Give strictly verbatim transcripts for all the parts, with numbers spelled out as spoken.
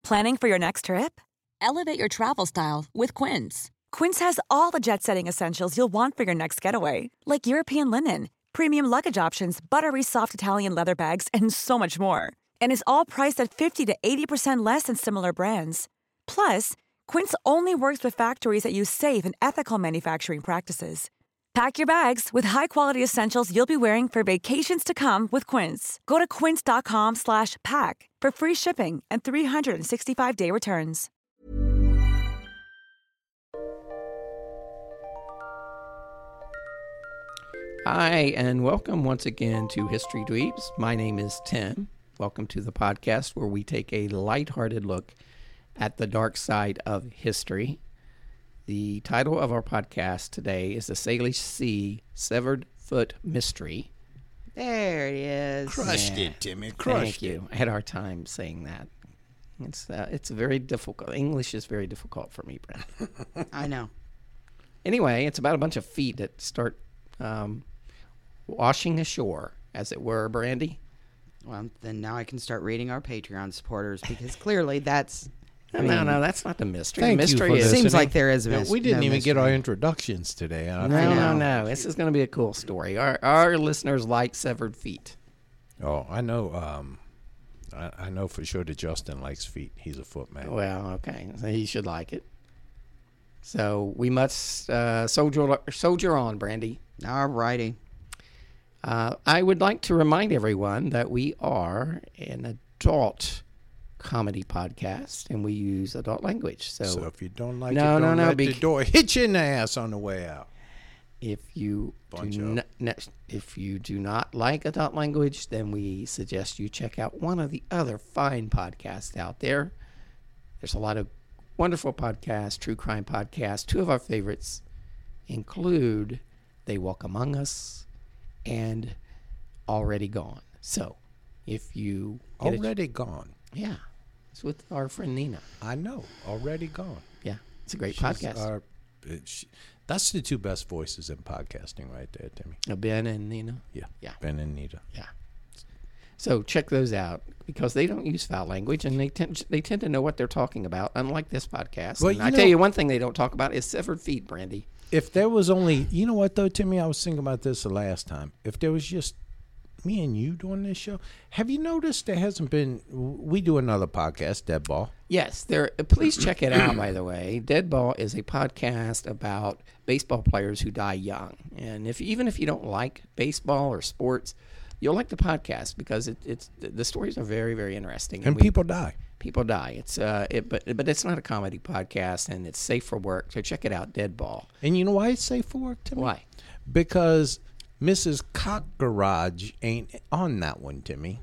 Planning for your next trip? Elevate your travel style with Quince. Quince has all the jet-setting essentials you'll want for your next getaway, like European linen, premium luggage options, buttery soft Italian leather bags, and so much more. And is all priced at fifty to eighty percent less than similar brands. Plus, Quince only works with factories that use safe and ethical manufacturing practices. Pack your bags with high-quality essentials you'll be wearing for vacations to come with Quince. Go to quince.com slash pack for free shipping and three sixty-five day returns. Hi, and welcome once again to History Dweebs. My name is Tim. Welcome to the podcast where we take a lighthearted look at the dark side of history. The title of our podcast today is The Salish Sea Severed Foot Mystery. There it is. Crushed Yeah. it, Timmy. Crushed Thank you. I had a hard time saying that. It's uh, it's very difficult. English is very difficult for me, Brent. I know. Anyway, it's about a bunch of feet that start um, washing ashore, as it were, Brandy. Well, then now I can start reading our Patreon supporters because clearly that's. I no, mean, no, that's not the mystery. Thank the you mystery for is this. seems Listening. like there is a No, mys- we didn't no even get our mystery. introductions today. I No, feel- no, no. This is going to be a cool story. Our our listeners like severed feet. Oh, I know. Um, I, I know for sure that Justin likes feet. He's a foot man. Well, okay, so he should like it. So we must uh, soldier soldier on, Brandy. All righty. Uh, I would like to remind everyone that we are an adult comedy podcast, and we use adult language. So, So if you don't like No, it, no, don't no, let the bec- door hit you in the ass on the way out. if you Bunch do of- not, ne- if you do not like adult language, then we suggest you check out one of the other fine podcasts out there. There's a lot of wonderful podcasts, true crime podcasts. Two of our favorites include They Walk Among Us and Already Gone. So, if you get a- Already gone. yeah, it's with our friend Nina. I know. Already gone. Yeah, it's a great She's podcast. our- it- she- that's the two best voices in podcasting right there, Timmy. Uh, Ben and Nina. Yeah. Yeah. Ben and Nita. Yeah. So check those out because they don't use foul language and they tend they tend to know what they're talking about. Unlike this podcast, Well, and you I know- tell you one thing they don't talk about is severed feet, Brandy. If there was only, you know what though, Timmy, I was thinking about this the last time. If there was just me and you doing this show, have you noticed there hasn't been? We do another podcast, Dead Ball. Yes, there. uh, Please check it out. By the way, Dead Ball is a podcast about baseball players who die young, and if even if you don't like baseball or sports, you'll like the podcast because it, it's the stories are very very interesting And we- people die. people die. It's uh, it, but but it's not a comedy podcast, and it's safe for work. So check it out, Dead Ball. And you know why it's safe for work, Timmy? Why? Because Missus Cock Garage ain't on that one, Timmy.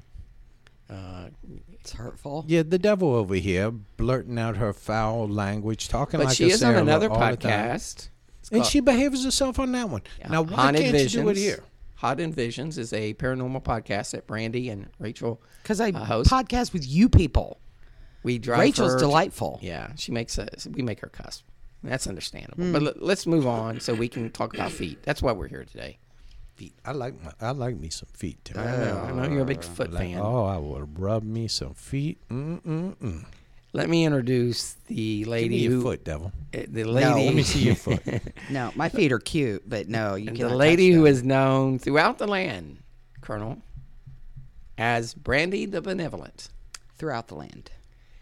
It's hurtful. Yeah, the devil over here blurting out her foul language, talking But like she a is on sailor another all the time. podcast. It's And called- she behaves herself on that one. Yeah, Now, why Haunted can't Visions. you do it here? Haunted Visions is a paranormal podcast that Brandy and Rachel Because I uh, host. podcast with you people. We drive Rachel's her to- delightful. yeah, she makes us. We make her cuss. That's understandable. Hmm. But let, let's move on so we can talk about feet. That's why we're here today. Feet. I like my, I like me some feet, Timmy. I know, I know you're a big foot Like, fan. oh, I would rub me some feet. Mm-mm-mm. Let me introduce the Give lady me your who foot, devil. uh, the lady. Let me see your foot. No, my feet are cute, but no, you And can't. the lady who is known throughout the land, Colonel, as Brandy the Benevolent, throughout the land.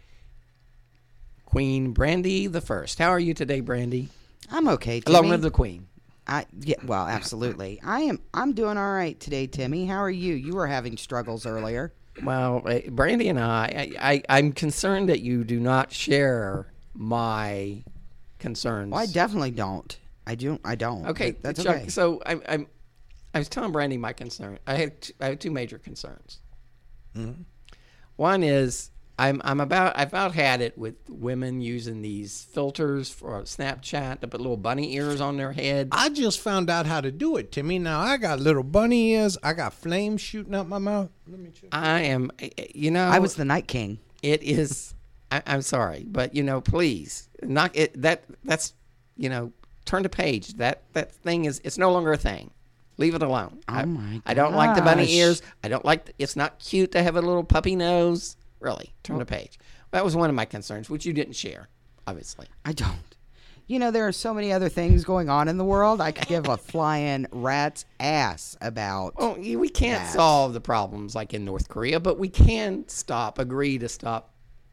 Queen Brandy the First. How are you today, Brandy? I'm okay. Timmy. Long live the Queen. I yeah, well, absolutely. I am. I'm doing all right today, Timmy. How are you? You were having struggles earlier. Well, uh, Brandy and I, I, I, I'm concerned that you do not share my concerns. Well, I definitely don't. I do. I don't. Okay, but that's Chuck, okay. So I, I'm, I was telling Brandy my concern. I have, t- I have two major concerns. Mm-hmm. One is I'm, I'm about, I've about had it with women using these filters for Snapchat to put little bunny ears on their head. I just found out how to do it, Timmy. Now I got little bunny ears. I got flames shooting out my mouth. Let me check. I am, you know, I was the Night King. It is. I, I'm sorry, but you know, please, not it. That that's, you know, turn the page. That that thing is. It's no longer a thing. Leave it alone. Oh I, my I don't like the bunny gosh. ears. I don't like. The, it's not cute to have a little puppy nose. Really, turn the page. That was one of my concerns, which you didn't share, obviously. I don't. You know, there are so many other things going on in the world I could give a flying rat's ass about. Well, we can't that. solve the problems like in North Korea, but we can stop, agree to stop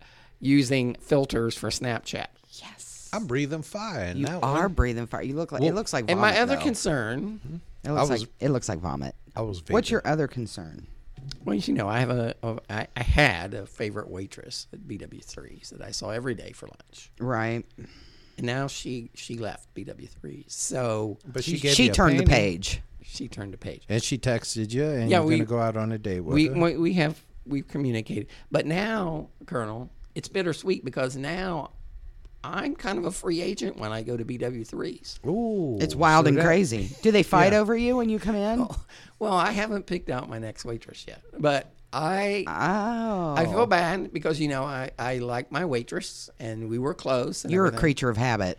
using filters for Snapchat. Yes. I'm breathing fire. In You that are one. breathing fire. You look like it looks like And vomit. my other though. concern, it looks I was- like it looks like vomit. I was. What's vaping. your other concern? well, you know, I have a, a I, I had a favorite waitress at B W threes that I saw every day for lunch. Right. And now she she left B W threes. So But she, She, gave she you a turned the painting, page. she turned the page. and she texted you, and Yeah, you're we- gonna go out on a date with We, her. we we have we've communicated. But now, Colonel, it's bittersweet because now I'm kind of a free agent when I go to B W threes. Ooh, It's wild so and that- crazy. Do they fight Yeah. over you when you come in? Well, I haven't picked out my next waitress yet, but I Oh. I feel bad because you know I, I like my waitress and we were close. And You're a everything. creature of habit.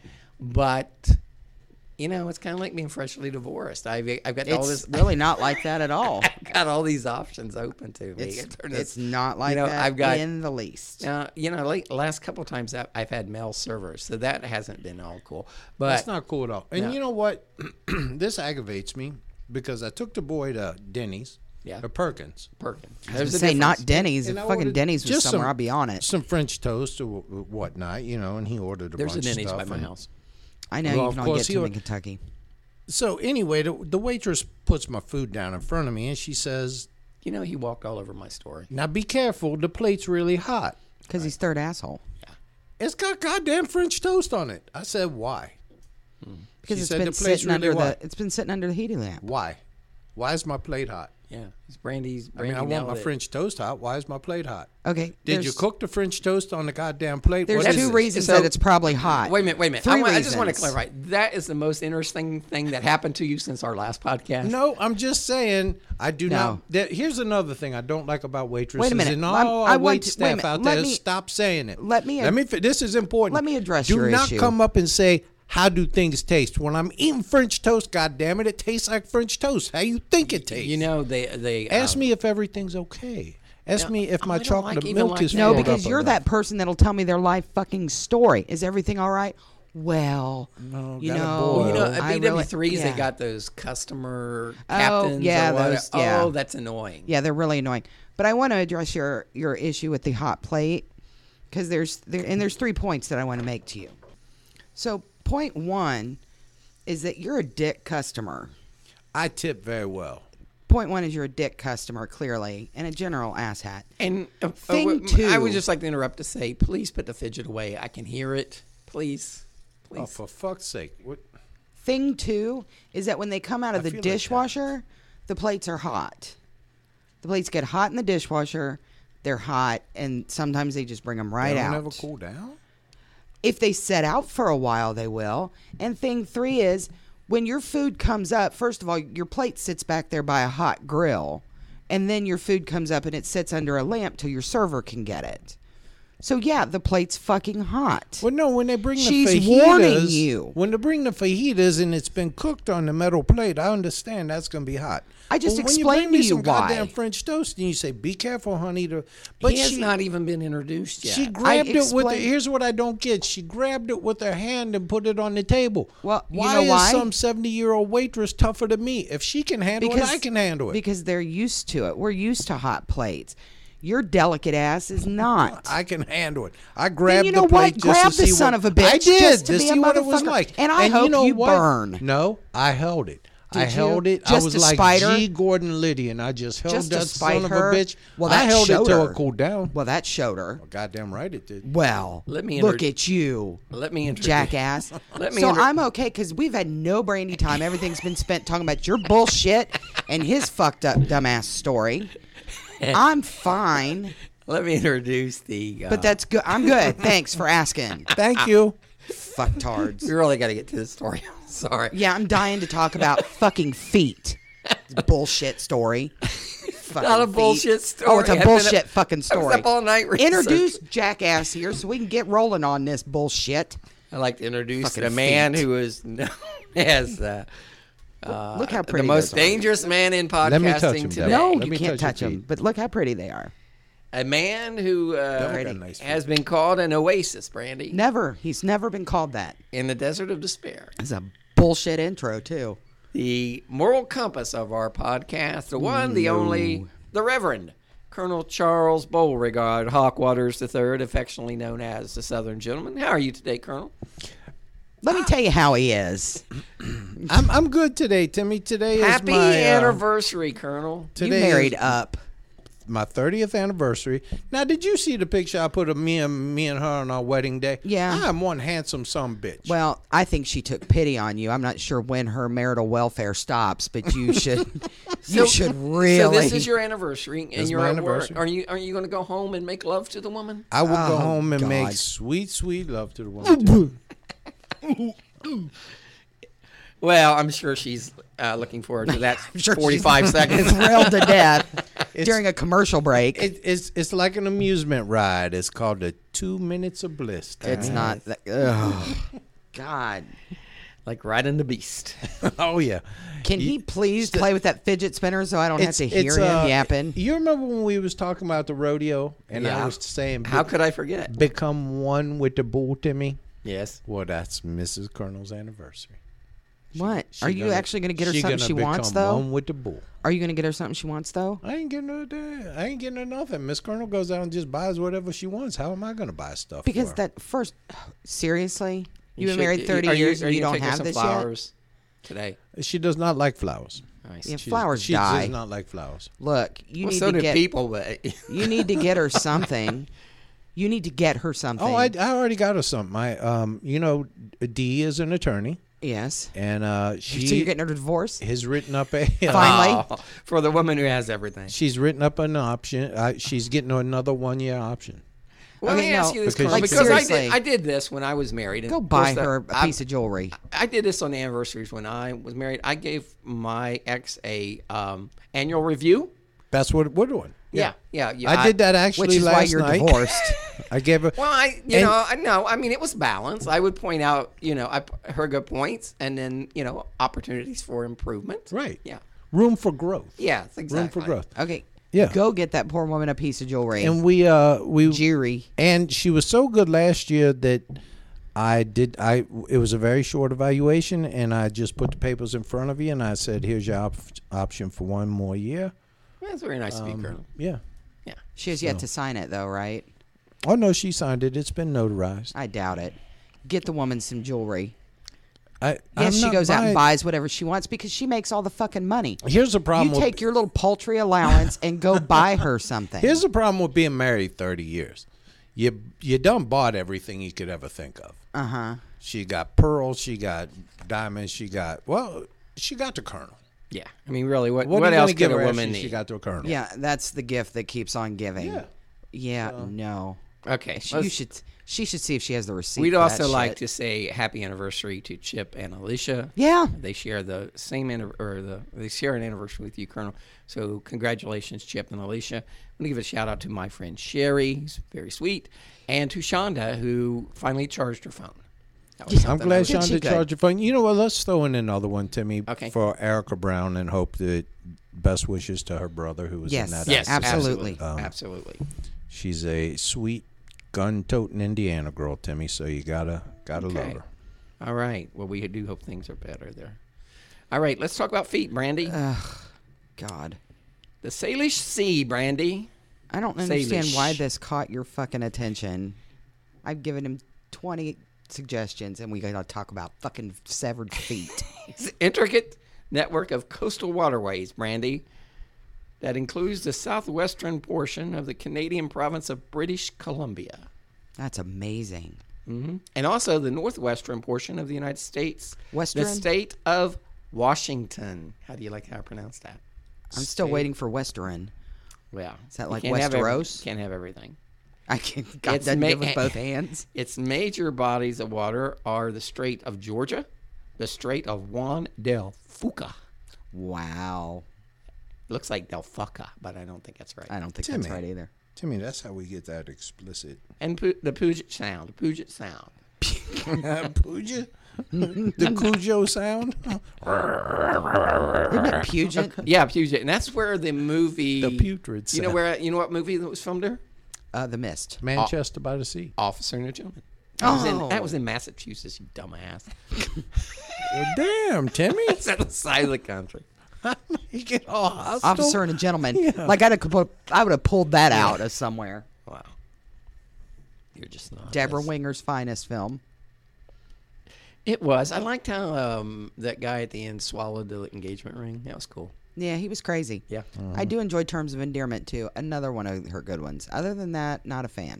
But you know it's kind of like being freshly divorced. I've I've got all It's this really not like that at all. I've got all these options open to me. It's, Turn it's this- not like you know, that I've got in the least. uh, you know late, last couple of times I've, I've had male servers, so that hasn't been all cool. But That's not cool at all. And No. you know what? This aggravates me because I took the boy to Denny's, Yeah. or Perkins. Perkins. I There's was a gonna say not difference. Denny's. If And I fucking ordered Denny's was just somewhere, some- I'd be on it. Some French toast or wh- whatnot, you know, and he ordered a There's a bunch of Denny's stuff. by my and- house. I know Well, you of can only course get you to them would- in Kentucky. So anyway, the, the waitress puts my food down in front of me, and she says, You know he walked all over my story. "Now be careful. The plate's really hot. Because he's third asshole. It's got goddamn French toast on it." I said, "Why?" Because She it's said been the plate's sitting under really the what? it's been sitting under the heating lamp. Why? Why is my plate hot? Yeah, it's Brandy's. I Brandy mean, I want nailed my it. French toast hot. Why is my plate hot? Okay. Did you there's- cook the French toast on the goddamn plate? There's What is two it? reasons So- that it's probably hot. Wait a minute, wait a minute. Three I, want- I just want to reasons. clarify. That is the most interesting thing that happened to you since our last podcast. No, I'm just saying I do No. not. There, here's another thing I don't like about waitresses. Wait a minute. And I'm- all I our want wait to- wait a staff minute. out Let there, me- stop saying it. let me- Let me. fi- This is important. Let me address do your not issue. come up and say, "How do things taste?" When I'm eating French toast, goddamn it, it tastes like French toast. How you think it tastes? You know they they Ask um, me if everything's okay. Ask No, me if I my don't chocolate like even milk like is that. No, filled because up you're enough. that person that'll tell me their life fucking story. Is everything all right? Well, No, you gotta know, boil. Well, you know, I at B W threes really- they yeah. got those customer Oh, captains. yeah, or what- those- yeah. Oh, that's annoying. Yeah, they're really annoying. But I want to address your your issue with the hot plate because there's there and there's three points that I want to make to you. So point one is that you're a dick customer. I tip very well. Point one is you're a dick customer, clearly, and a general asshat. And uh, Thing uh, w- I two- would just like to interrupt to say, please put the fidget away. I can hear it. Please, please. Oh, for fuck's sake! What? Thing two is that when they come out of I the feel like that. dishwasher, the plates are hot. The plates get hot in the dishwasher. They're hot, and sometimes they just bring them right They don't out. ever cool down. If they set out for a while, they will. And thing three is when your food comes up, first of all, your plate sits back there by a hot grill, and then your food comes up and it sits under a lamp till your server can get it. So yeah, the plate's fucking hot. Well, no, when they bring She's the fajitas, warning you. When they bring the fajitas and it's been cooked on the metal plate, I understand that's going to be hot. I just But when you explained bring me to you some goddamn why. French toast and you say, "Be careful, honey," to, But but he has she not even been introduced yet. she grabbed it with her. explained- Here's what I don't get: she grabbed it with her hand and put it on the table. Well, you why know is why? some seventy-year-old waitress tougher than me? If she can handle it, I can handle it. Because they're used to it. We're used to hot plates. Your delicate ass is not. I can handle it. I grabbed you know the plate what? just Grab to the see son what, of a bitch I did just to to be a see what it was motherfucker. like. And I you hope know you what? burn. No, I held it. I Did you? held it. I Just was to like spite her? G. Gordon Liddy, and I just held Just to that spite son of her. a bitch. Well, I that held it showed till her. it cooled down. Well, that showed her. Well, goddamn right it did. Well, Let me look inter- at you, Let me introduce. jackass. Let me so inter- I'm okay because we've had no brandy time. Everything's been spent talking about your bullshit and his fucked up dumbass story. I'm fine, Let me introduce the. Uh, but that's good. I'm good. Thanks for asking. Thank you. Fucktards. we really got to get to the story. Sorry. Yeah, I'm dying to talk about fucking feet. Bullshit story. Fucking Not a feet. bullshit story. Oh, it's a I've been up- bullshit fucking I was story. up all night researching. Introduce Jackass here so we can get rolling on this bullshit. I'd like to introduce Fucking the man feet. who is known as uh, uh, Look how the pretty most those are. dangerous man in Let me touch podcasting him, today. Devin. No, Let you me can't touch your touch them. feet. But look how pretty they are. A man who uh, Devil got nice has been called an oasis, Brandy, Never. He's never been called that. in the desert of despair. It's a bullshit intro, too. The moral compass of our podcast, the one, the only, the Reverend Colonel Charles Beauregard Hawkwaters the third, affectionately known as the Southern Gentleman. How are you today, Colonel? Let me tell you how he is. I'm I'm good today, Timmy. Today is Happy my uh, anniversary, Colonel. You today married is up. my thirtieth anniversary. Now, did you see the picture I put of me and me and her on our wedding day? Yeah. I'm one handsome son of a bitch. Well, I think she took pity on you. I'm not sure when her marital welfare stops, but you should you should really. So this is your anniversary, and This is you're my at work. anniversary. Are you are you going to go home and make love to the woman? I will go Oh, home and make God. sweet, sweet love to the woman. too. Well, I'm sure she's uh, looking forward to that I'm sure she's forty-five seconds. thrilled to death during a commercial break. It, it's it's like an amusement ride. It's called the Two Minutes of Bliss. It's not that. Ugh. God. Like riding the beast. Oh yeah. Can he please play with that fidget spinner so I don't have It's, to hear it's, him uh, yapping? You remember when we was talking about the rodeo and Yeah. I was saying, How be- could I forget? become one with the bull, Timmy? Yes. Well, that's Missus Colonel's anniversary. What? She Are you gonna- actually going to get her she something gonna she wants, become though? One with the bull. Are you going to get her something she wants, though? I ain't getting her that. I ain't getting her nothing. Miss Colonel goes out and just buys whatever she wants. How am I going to buy stuff? Because for her? that first, seriously, you've should- been married thirty are you- years are and you gonna don't take her have some this yet. flowers today. She does not like flowers. Nice. Yeah, She's- flowers she die. does not like flowers. Look, you Well, need so to do get people, but you need to get her something. You need to get her something. Oh, I, I already got her something. I um, you know, Dee is an attorney, yes. and uh, she So you're getting her a divorce? has written up a. Finally. Oh, for the woman who has everything. She's written up an option. Uh, she's getting another one year option. Well, Okay, let me ask no, you this, because Colonel, she- because I seriously. did, I did this when I was married. and Go of buy course the- her a I- piece of jewelry. I did this on anniversaries when I was married. I gave my ex a um, annual review. That's what we're doing. Yeah, yeah. yeah I, did that actually Which is last why you're night. divorced. I gave her. Well, I, you And- know, I know. I mean, it was balanced. I would point out, you know, I, her good points, and then, you know, opportunities for improvement. Right. Yeah. Room for growth. Yeah, exactly. Room for growth. Okay. Yeah. Go get that poor woman a piece of jewelry. And we uh we Jewelry. and she was so good last year that I did I it was a very short evaluation and I just put the papers in front of you and I said here's your op- option for one more year. That's very nice of you, Um, Colonel. yeah. Yeah. She has yet to sign it, though, right? Oh no, she signed it. It's been notarized. I doubt it. Get the woman some jewelry. I Yes, I'm she not goes out and buying- buys whatever she wants because she makes all the fucking money. Here's the problem. You with, take your little paltry allowance and go buy her something. Here's the problem with being married thirty years. You you done bought everything you could ever think of. Uh huh. She got pearls. She got diamonds. She got well. She got the Colonel. Yeah. I mean, really, what, What, what, are you else gonna give could a her woman after need? she got to a Colonel? Yeah, that's the gift that keeps on giving. Yeah. Yeah. No. Okay. She, let's- you should. She should see if she has the receipt. We'd for also that like shit. to say happy anniversary to Chip and Alicia. Yeah. They share the same anniv- or the they share an anniversary with you, Colonel. So congratulations, Chip and Alicia. I'm gonna give a shout out to my friend Sherry, who's very sweet, and to Shonda, who finally charged her phone. That was I'm something I glad was- Did she Shonda good? charged your phone. You know what? Let's throw in another one, Timmy, Okay. for Erica Brown, and hope that best wishes to her brother who was Yes. in that. Yes, accident. absolutely. absolutely, Um, absolutely. She's a sweet, gun-toting Indiana girl, Timmy. So you gotta gotta love Okay. her. All right. Well, we do hope things are better there. All right. Let's talk about feet, Brandy. God. the Salish Sea, Brandy. I don't understand Salish. why this caught your fucking attention. I've given him twenty suggestions, and we gotta talk about fucking severed feet. It's an intricate network of coastal waterways, Brandy, that includes the southwestern portion of the Canadian province of British Columbia. That's amazing. hmm And also the northwestern portion of the United States. Western? The state of Washington. How do you like how I pronounce that? I'm still State- waiting for Western. Well, Is that you like can't have every- Westeros? Can't have everything. I can God It's doesn't ma- give with both hands. Its major bodies of water are the Strait of Georgia, the Strait of Juan del Fuca. Wow. Looks like Del Fuca, but I don't think that's right. I don't think Timmy. that's right either. Timmy, that's how we get that explicit. And Pu- the Puget Sound, Puget Sound. Puja? The Cujo sound. Isn't it Puget? Yeah, Puget, and that's where the movie. The putrid You know sound. where? You know what movie that was filmed there? Uh, the Mist. Manchester by the Sea. Officer and a Gentleman. That, was in, Oh. that was in Massachusetts, you dumbass. Well, damn, Timmy. It's at the side of the country. You get all hostile. Officer and a Gentleman. Yeah. Like I'd have, put- I would have pulled that out of somewhere. Wow. You're just not. Deborah That's- Winger's finest film. It was. I liked how um, that guy at the end swallowed the engagement ring. That was cool. Yeah, he was crazy. Yeah. I do enjoy Terms of Endearment too. Another one of her good ones. Other than that, not a fan.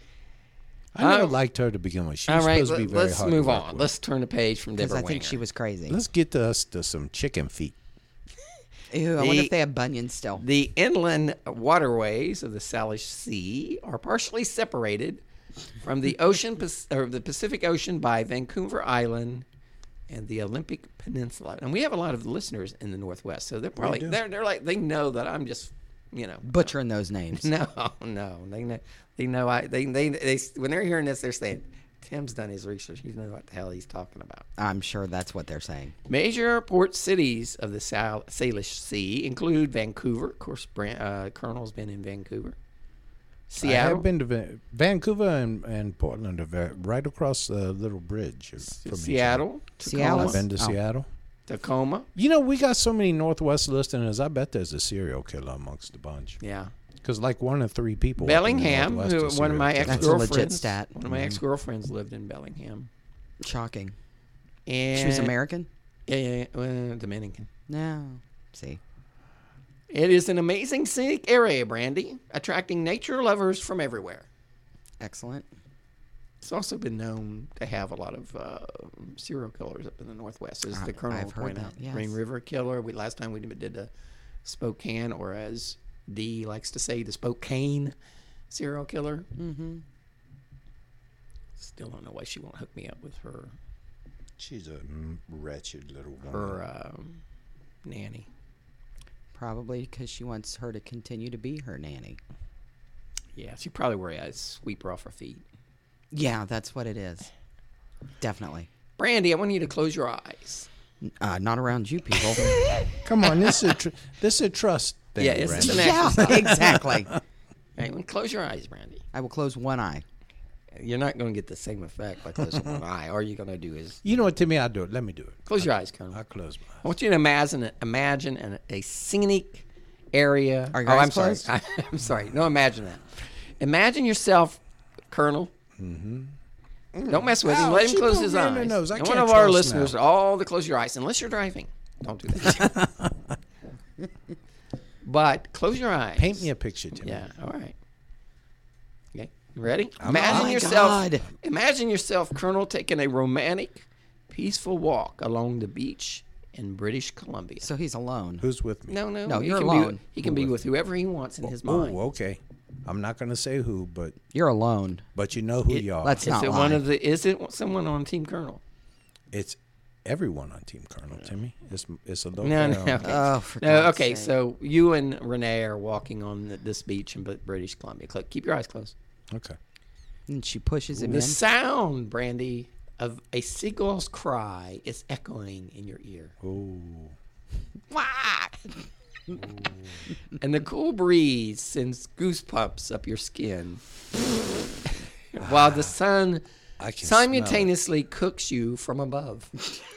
I never Uh, liked her to begin with. She All was right, supposed to be let, very let's hard to move work on. with. Let's turn the page from Because Deborah I think Winger. she was crazy. Let's get to us to some chicken feet. Ew, I wonder The- if they have bunions still. The inland waterways of the Salish Sea are partially separated from the ocean Pac- or the Pacific Ocean by Vancouver Island and the Olympic Peninsula. And we have a lot of listeners in the Northwest, so they're probably do. they're they're like they know that I'm just you know Butchering those names. no no they know they know I they they, they when they're hearing this they're saying Tim's done his research. He knows what the hell he's talking about. I'm sure that's what they're saying. Major port cities of the Sal- Salish Sea include Vancouver. Of course, Brand, uh, Colonel's been in Vancouver. I Seattle. have been to Va- Vancouver and, and Portland are very, right across the little bridge from each other. Seattle. Seattle? I've been to Oh. Seattle. Tacoma. You know, we got so many Northwest listeners. I bet there's a serial killer amongst the bunch. Yeah. Because like one in three people. up in the Bellingham. Northwest Who, are one of serial my killers. That's a legit ex-girlfriends. stat. One of my ex-girlfriends lived in Bellingham. Shocking. And She was American? Yeah, yeah, yeah. Uh, Dominican. No. See. It is an amazing scenic area, Brandy, attracting nature lovers from everywhere. Excellent. It's also been known to have a lot of uh, serial killers up in the Northwest, as I- the Colonel I've heard pointed that, out. yes. Green River Killer. We last time we did a Spokane, or as Dee likes to say, the Spokane serial killer. Mm-hmm. Still don't know why she won't hook me up with her She's a mm, wretched little woman. her um, nanny. Probably because she wants her to continue to be her nanny. Yeah, she probably wore a sweep her off her feet. Yeah, that's what it is. Definitely. Brandy, I want you to close your eyes. Uh, not around you people. Come on, this is a tr- this is a trust thing. Yeah, it's Randy. an Yeah, exercise. exactly. Right, well, close your eyes, Brandy. I will close one eye. You're not going to get the same effect by closing one eye. All you're going to do is You know what, Timmy? I'll do it. Let me do it. close your eyes, Colonel. I'll close my eyes. I want you to imagine imagine an, a scenic area. Are your oh, eyes I'm sorry. closed? I, I'm sorry. No, imagine that. Imagine yourself, Colonel. Mm-hmm. Don't mess with him. Ow, Let him she close poked his me in eyes. the nose. I And can't one of our trust listeners, now. all to close your eyes, unless you're driving. Don't do that. But close your eyes. Paint me a picture, Timmy. Yeah. All right. Okay. You ready? Oh imagine my yourself. God. Imagine yourself, Colonel, taking a romantic, peaceful walk along the beach in British Columbia. So he's alone. Who's with me? No, no, No, he you're can alone. Be, he can be with whoever he wants in his mind. Oh, okay. I'm not going to say who, but You're alone. but you know who It- you are. let's Is not it lie. one of the? Is it someone on Team Colonel? It's everyone on Team Colonel, Timmy. It's it's a little No, no. fair on Okay. me. Oh, for No, God's okay. sake. So you and Renee are walking on the, this beach in B- British Columbia. Cl- Keep your eyes closed. Okay. And she pushes him The in. sound, Brandy, of a seagull's cry is echoing in your ear. Oh. And the cool breeze sends goosebumps up your skin. While the sun I can smell it. simultaneously cooks you from above.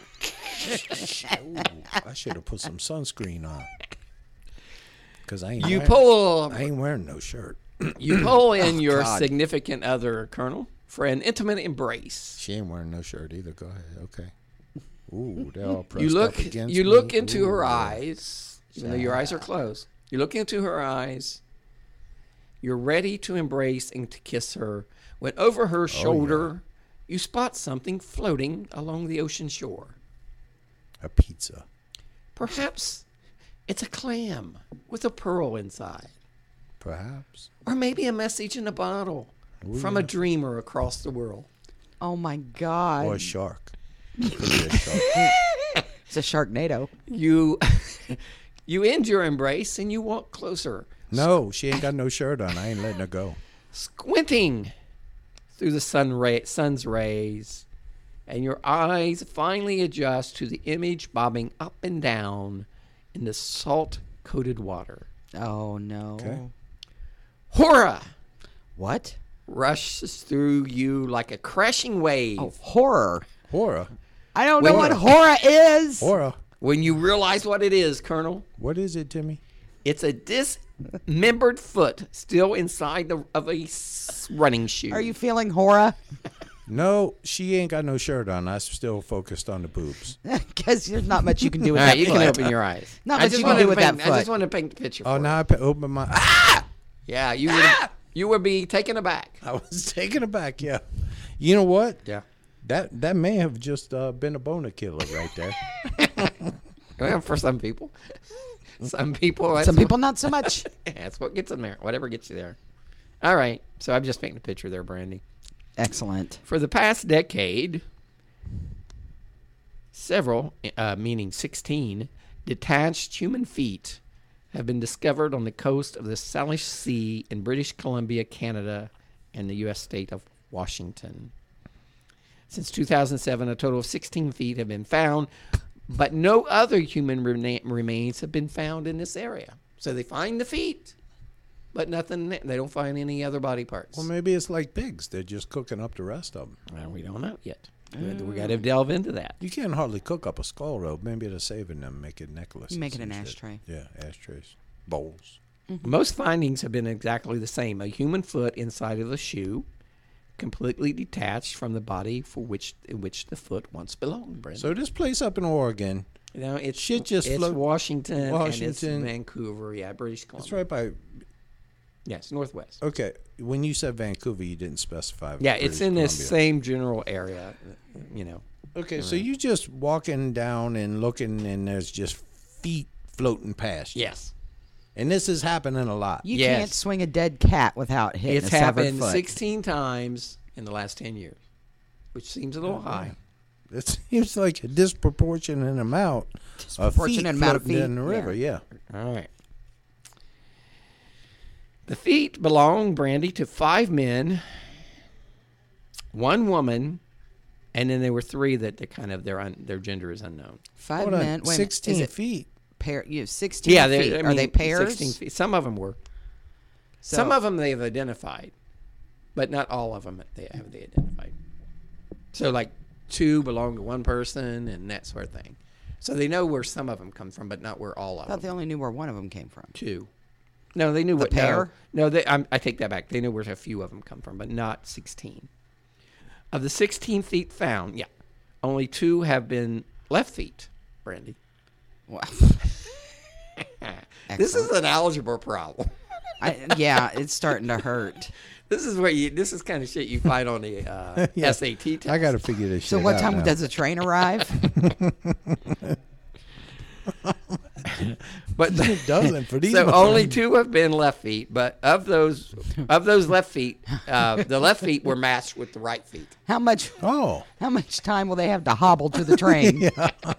Ooh, I should have put some sunscreen on. Cause I ain't You wearing, pull I ain't wearing no shirt. you pull in your God. significant other, Colonel, for an intimate embrace. She ain't wearing no shirt either. Go ahead. Okay. Ooh, they're all pressed You look up against you me. look into her Ooh. eyes, even though your eyes are closed. You look into her eyes. You're ready to embrace and to kiss her when over Oh, her shoulder you spot something floating along the ocean shore. A pizza. Perhaps it's a clam with a pearl inside. Perhaps. Or maybe a message in a bottle from a dreamer across the world. Oh my God. Or a shark. Could be a shark. It's a Sharknado. You you end your embrace and you walk closer, No, she ain't got no shirt on. I ain't letting her go. squinting through the sun ray, sun's rays. and your eyes finally adjust to the image bobbing up and down in the salt-coated water. Oh, no. Okay. Horror What? rushes through you like a crashing wave Oh, horror. Horror. I don't Wait, know what no. horror is. Horror. when you realize what it is, Colonel. What is it, Timmy? It's a dismembered foot still inside the, of a s- running shoe. Are you feeling horror? No, she ain't got no shirt on. I'm still focused on the boobs. Because there's not much you can do All with right, that you foot. can open your eyes. Not I much just you can wanted do to with paint- that I just foot. want to paint the picture for Oh, you. now I pa- open my. Ah! Yeah, you would you would be taken aback. I was taken aback. Yeah. You know what? Yeah. That that may have just uh, been a boner killer right there. Well, for some people. Some people. that's Some what- people not so much. That's what gets them there. Whatever gets you there. All right. So I'm just painting a picture there, Brandy. Excellent. For the past decade, several, uh, meaning sixteen, detached human feet have been discovered on the coast of the Salish Sea in British Columbia, Canada, and the U S state of Washington. Since two thousand seven, a total of sixteen feet have been found, but no other human rena- remains have been found in this area. So they find the feet, but nothing. They don't find any other body parts. Well, maybe it's like pigs. They're just cooking up the rest of them. Well, we don't know yet. We- We got to delve into that. You can't hardly cook up a skull robe. Maybe they're saving them, make it necklaces. Make it and an shit. ashtray. Yeah, ashtrays, bowls. Most findings have been exactly the same. A human foot inside of the shoe, completely detached from the body for which in which the foot once belonged, Brandon. So this place up in Oregon, you know, it's shit just it's float- Washington, and Washington. it's Vancouver, yeah, British Columbia. that's right by. Yes, Northwest. Okay, when you said Vancouver, you didn't specify. Yeah, it's British in this Columbia. same general area, you know. Okay, so you just walking down and looking, and there's just feet floating past you. Yes. And this is happening a lot. You Yes. can't swing a dead cat without hitting It's a severed happened foot. sixteen times in the last ten years, which seems a little high. It seems like a disproportionate amount of feet Disproportionate amount of floating feet, in the river. Yeah. All right. The feet belong, Brandy, to five men, one woman, and then there were three that they kind of their un, their gender is unknown. Five Hold on, men. Wait, a minute, sixteen is it feet. pair? You have sixteen Yeah, feet. they, I Are they mean, pairs? sixteen feet. Some of them were. So- Some of them they've identified, but not all of them they have they identified. So like two belong to one person and that sort of thing. So they know where some of them come from, but not where all I of thought them. they only knew where one of them came from. Two. No, they knew The what pair? No, no they, I'm, I take that back. They knew where a few of them come from, but not sixteen. Of the sixteen feet found, yeah, only two have been left feet, Brandy. Wow. This is an algebra problem. I, yeah, it's starting to hurt. This is what you. This is kind of shit you find on the uh, Yeah. S A T test. I got to figure this shit So what out time now. does the train arrive? But It doesn't for these. so motherfuckers. only two have been left feet. But of those, of those left feet, uh, the left feet were matched with the right feet. How much? Oh, How much time will they have to hobble to the train?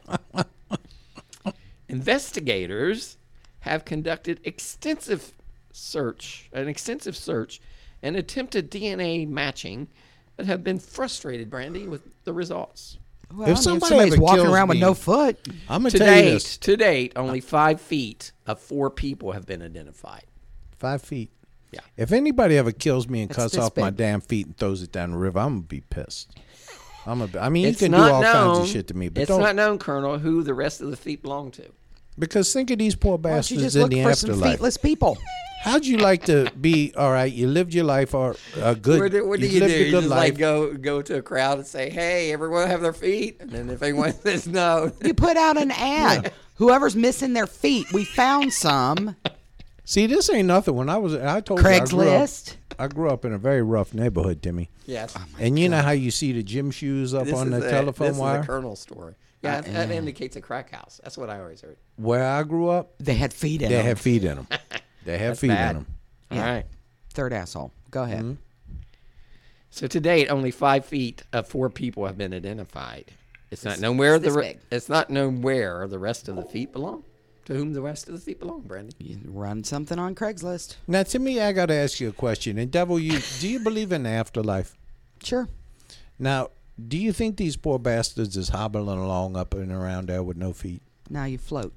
Investigators have conducted extensive search, an extensive search, and attempted D N A matching, but have been frustrated, Brandy, with the results. Well, If somebody nobody's ever walking kills around with me- no foot. I'm gonna To tell you date, this: to date, only five feet of four people have been identified. five feet. Yeah. If anybody ever kills me and That's cuts this off my big. damn feet and throws it down the river, I'm gonna be pissed. I'm gonna. Be, I mean, It's you can do not all known, kinds of shit to me, but it's don't not known, Colonel, who the rest of the feet belong to. because think of these poor Why don't you bastards just in look the for some afterlife. feetless people? How'd you like to be? All right, you lived your life or a good. What do, what do you you do? lived a You good just life. like go go to a crowd and say, "Hey, everyone have their feet," and then if anyone says no, You put out an ad. Whoever's missing their feet, we found some. See, this ain't nothing. When I was, I told you, I grew, up, Craigslist. I grew up in a very rough neighborhood, Timmy. yes, And you know how you see the gym shoes up this on is the a- telephone this wire? is a Colonel story. Yeah, that, that indicates a crack house. That's what I always heard. Where I grew up, They had feet in they them. have feet in them. They have That's feet bad. in them. All right. Third asshole. Go ahead. Mm-hmm. So to date, only five feet of four people have been identified. It's not known where the this re- big. it's not known where the rest of the feet belong. To whom the rest of the feet belong, Brandy? You run something on Craigslist. Now, Timmy, I got to ask you a question. And Devil, you do you believe in the afterlife? Sure. Now, Do you think these poor bastards is hobbling along up and around there with no feet? Now you float.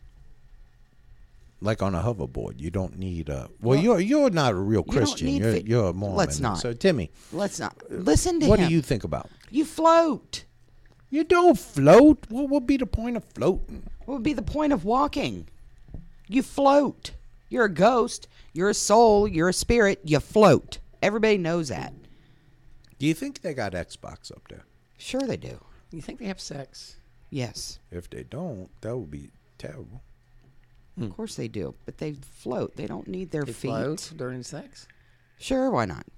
Like on a hoverboard. You don't need a... Well, Well, you're you're not a real you don't Christian. need You're, feet. you're a Mormon. Let's not. So, Timmy, Let's not listen to what him. do you think about? You float. You don't float. What would be the point of floating? What would be the point of walking? You float. You're a ghost. You're a soul. You're a spirit. You float. Everybody knows that. Do you think they got Xbox up there? Sure they do. You think they have sex? Yes. If they don't, that would be terrible. Of course they do. But they float. They don't need their They feet. float during sex? Sure, why not?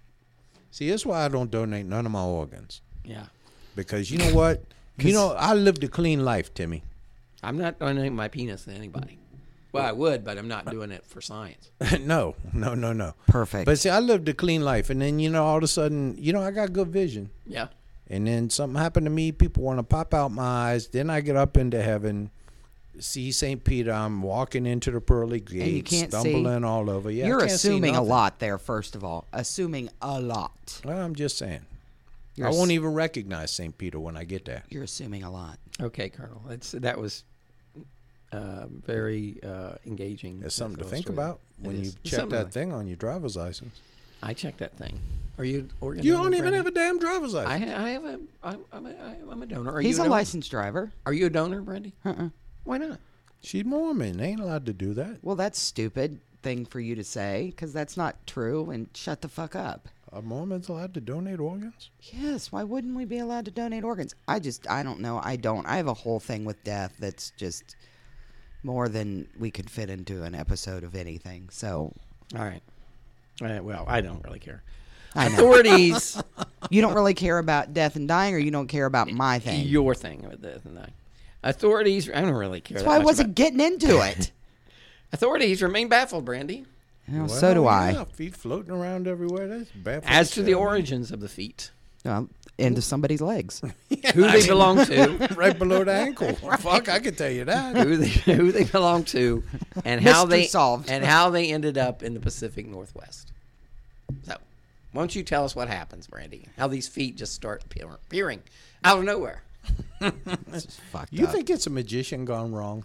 See, that's why I don't donate none of my organs. Yeah. Because you know what? You know, I lived a clean life, Timmy. I'm not donating my penis to anybody. Well, I would, but I'm not doing it for science. no, no, no, no. Perfect. But see, I lived a clean life. And then, you know, all of a sudden, you know, I got good vision. Yeah. And then something happened to me. People want to pop out my eyes. Then I get up into heaven, see Saint Peter. I'm walking into the pearly gates, you can't see. stumbling all over. Yeah, I You're can't see assuming a nothing. lot there, first of all. Assuming a lot. Well, I'm just saying. You're I ass- won't even recognize Saint Peter when I get there. You're assuming a lot. Okay, Colonel. That's that was uh, very uh, engaging. There's something to That think goes about through. when It you is. It's check something that like- thing on your driver's license. I checked that thing. Are you organ? You donor, don't even Brandon? have a damn driver's license. I, ha- I have a. I'm, I'm a. I'm a donor. Are He's you a donor? licensed driver. Are you a donor, Brandy? Uh-uh. Why not? She's Mormon. They ain't allowed to do that. Well, that's stupid thing for you to say because that's not true. And shut the fuck up. Are Mormons allowed to donate organs? Yes. Why wouldn't we be allowed to donate organs? I just, I don't know. I don't. I have a whole thing with death that's just more than we could fit into an episode of anything. So All right. Uh, well, I don't really care. I know. Authorities. You don't really care about death and dying, or you don't care about my thing. Your thing with death and dying. Authorities. I don't really care. That's that why I much wasn't about- getting into it. Authorities remain baffled, Brandy, Well, so do Well, I. yeah, feet floating around everywhere. That's bad. For as to the family. origins of the feet, Well, into somebody's legs. who they belong to, right below the ankle. Fuck, I can tell you that. who they who they belong to, and how Mystery they solved. and how they ended up in the Pacific Northwest. So, why don't you tell us what happens, Brandy? How these feet just start appear- appearing out of nowhere? Fucked You up. think it's a magician gone wrong?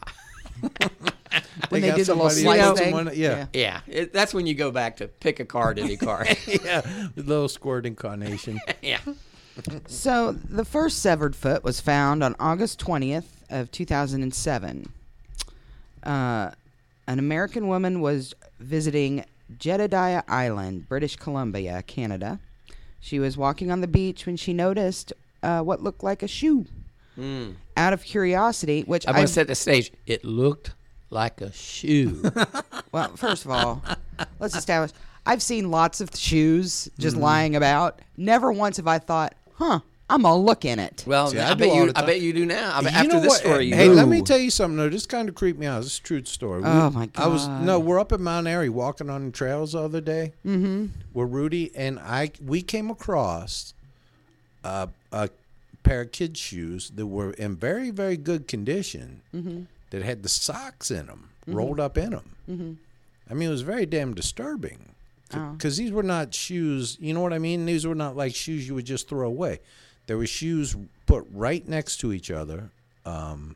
When they got do the little somebody- slice you know, thing? someone- yeah. Yeah, it, that's when you go back to pick a card, any card. yeah, with little squirting carnation. yeah. So the first severed foot was found on August twentieth of two thousand seven. Uh, an American woman was visiting Jedediah Island, British Columbia, Canada. She was walking on the beach when she noticed uh, what looked like a shoe. Mm. Out of curiosity, which I'm I going to set the stage. It looked like a shoe. well, first of all, let's establish I've seen lots of shoes just lying about. Never once have I thought, "Huh, I'm gonna look in it." Well, See, I, I do bet all you. the I time. bet you do now. I bet You after know this what? story, you Hey, do. let me tell you something. though. This kind of creeped me out. This is a true story. We- Oh, my I was God. no. We're up at Mount Airy walking on the trails the other day. Mm-hmm. Where Rudy and I we came across uh, a pair of kids' shoes that were in very very good condition. Mm-hmm. That had the socks in them, mm-hmm. rolled up in them. Mm-hmm. I mean, it was very damn disturbing. Because these were not shoes, you know what I mean? These were not like shoes you would just throw away. There were shoes put right next to each other, um,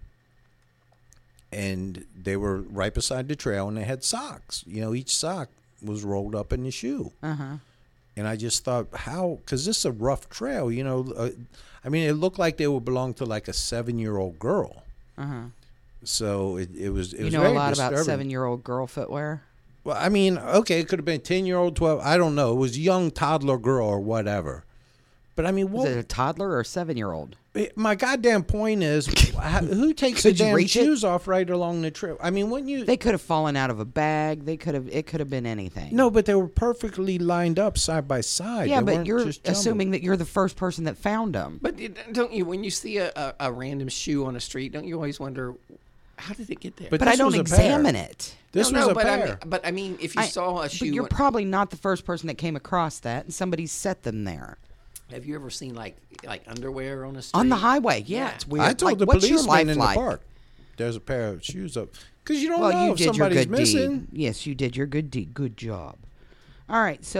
and they were right beside the trail, and they had socks. You know, each sock was rolled up in the shoe. Uh-huh. And I just thought, how? Because this is a rough trail, you know. Uh, I mean, it looked like they would belong to like a seven-year-old girl. Uh-huh. So it, it was. It You was know a very lot about disturbing. seven-year-old girl footwear. Well, I mean, okay, it could have been ten-year-old, twelve. I don't know. It was young toddler girl or whatever. But I mean, Was what? it a toddler or a seven-year-old? My goddamn point is, how- who takes the Could you damn reach it? shoes off right along the trail? I mean, wouldn't you? They could have fallen out of a bag. They could have. It could have been anything. no, but they were perfectly lined up side by side. Yeah, They but weren't you're just jumbled. assuming that you're the first person that found them. But you- don't you, when you see a, a, a random shoe on the street, don't you always wonder, how did it get there? But But I this don't was a examine pair. it. This no, was no, a but I pair. mean, but I mean, if you I- saw a shoe, But you're on- probably not the first person that came across that, and somebody set them there have you ever seen like like underwear on the street? on the highway. Yeah, Yeah. it's weird. I told like, the what's your policeman life in like? the park, there's a pair of shoes up. Because you don't Well, know you if did your somebody's good missing. deed. Yes, you did your good deed. Good job. All right, so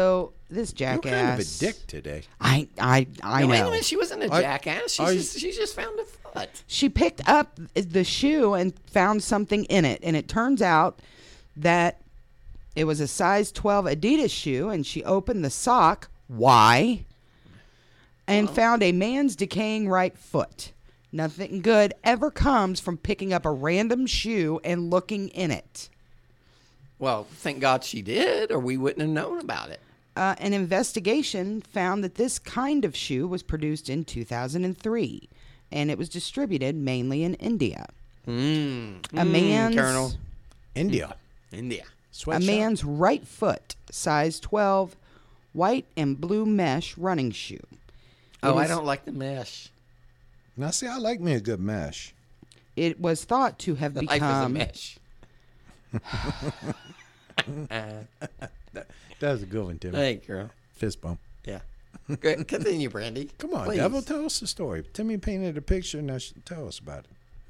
this You're jackass. kind of a dick today. I I I No, know. wait a minute, she wasn't a Are- jackass. She are you- just, she just found a foot. She picked up the shoe and found something in it, and it turns out that it was a size twelve Adidas shoe, and she opened the sock. Why? And found a man's decaying right foot. Nothing good ever comes from picking up a random shoe and looking in it. Well, thank God she did, or we wouldn't have known about it. Uh, an investigation found that this kind of shoe was produced in two thousand three, and it was distributed mainly in India. Mm. A man's Colonel. India. India. a Sweatshop. man's right foot, size twelve, white and blue mesh running shoe. Oh, It I is- don't like the mesh. Now, see, I like me a good mesh. It was thought to have The life is a become mesh. That was a good one, Timmy. Hey, girl. Fist bump. Yeah. Good. Continue, Brandy. Come on, Please. Devil, tell us the story. Timmy painted a picture, now sh- tell us about it.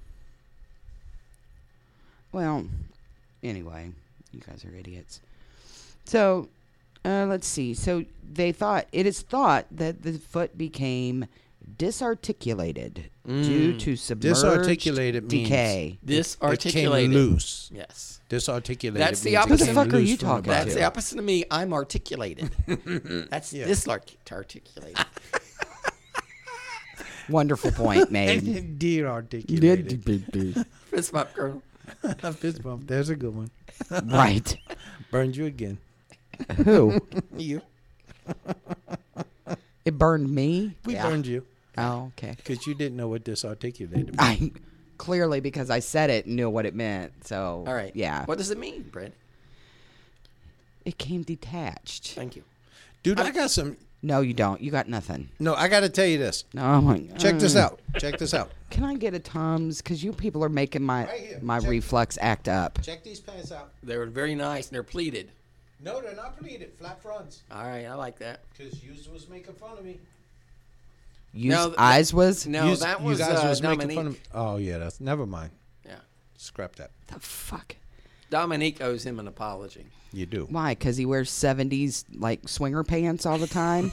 Well, anyway, you guys are idiots. So, uh, let's see. So they thought it is thought that the foot became disarticulated due to submerged Disarticulated means- decay. Disarticulated. It came loose. Yes. Disarticulated. That's the means it opposite. came Who the fuck are loose you from the talking body. That's the opposite of me. I'm articulated. That's Yeah. disarticulated. Wonderful point made. De-articulated. Fist bump, Colonel. Fist bump. There's a good one. Right. Burned you again. Who? You. It burned me? We burned you Oh, okay. because you didn't know what disarticulated meant. I clearly, because I said it, knew what it meant. So, All right. yeah. What does it mean, Brandy? It came detached. Thank you. Dude, I got some. No, you don't. You got nothing. No, I got to tell you this. No, I'm like, Check this uh, out. Check this out. Can I get a Tums? Because you people are making my Right here. my Check- reflex act up. Check these pants out. They were very nice and they're pleated. No, they're not pleated. Flat fronts. All right. I like that. Because you was making fun of me. You No, th- eyes was No, Yous- that was you guys uh, was Dominique. making fun of me. Oh yeah, that's never mind. Yeah. Scrap that. the fuck. Dominique owes him an apology. You do. Why? Because he wears seventies like swinger pants all the time.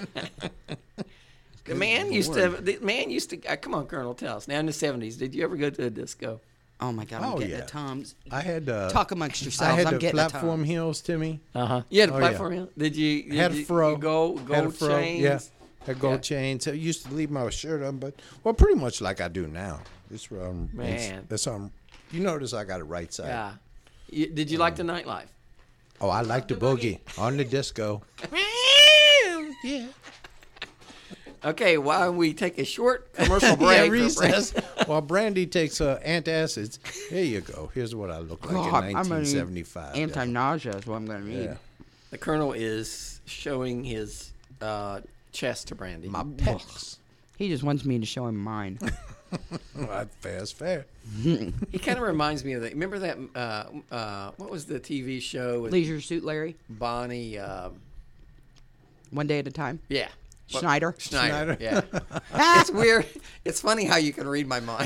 The man used to. The man used to. Uh, come on, Colonel, tell us. Now in the seventies, did you ever go to a disco? Oh my god, I'm Oh, getting yeah. a Tums. I had uh, Talk amongst I yourselves. had I'm the getting a platform Tums. heels, Timmy. Uh huh. You had a Oh, platform. Yeah. Did you? Did Had you, a fro. You gold, had gold a fro. chains. Yeah. Had gold Yeah. chains. I used to leave my shirt on, but well, pretty much like I do now. It's um, Man. That's um. You notice I got it right side. Yeah. You, did you like the nightlife? Oh, I like the boogie on the disco. Yeah. Okay, while we take a short commercial break. Yeah, for recess. While Brandy takes uh, antacids. Here you go. Here's what I look like God, in I'm gonna nineteen need seventy-five. Anti-nausea is what I'm going to need. Yeah. The Colonel is showing his uh, chest to Brandy. My pecs. He just wants me to show him mine. Well, fair is fair. He kind of reminds me of that. Remember that? Uh, uh, what was the T V show with Leisure Suit Larry, Bonnie? Um, one day at a time. yeah. What- Schneider. Schneider. Schneider. Yeah. It's weird. It's funny how you can read my mind.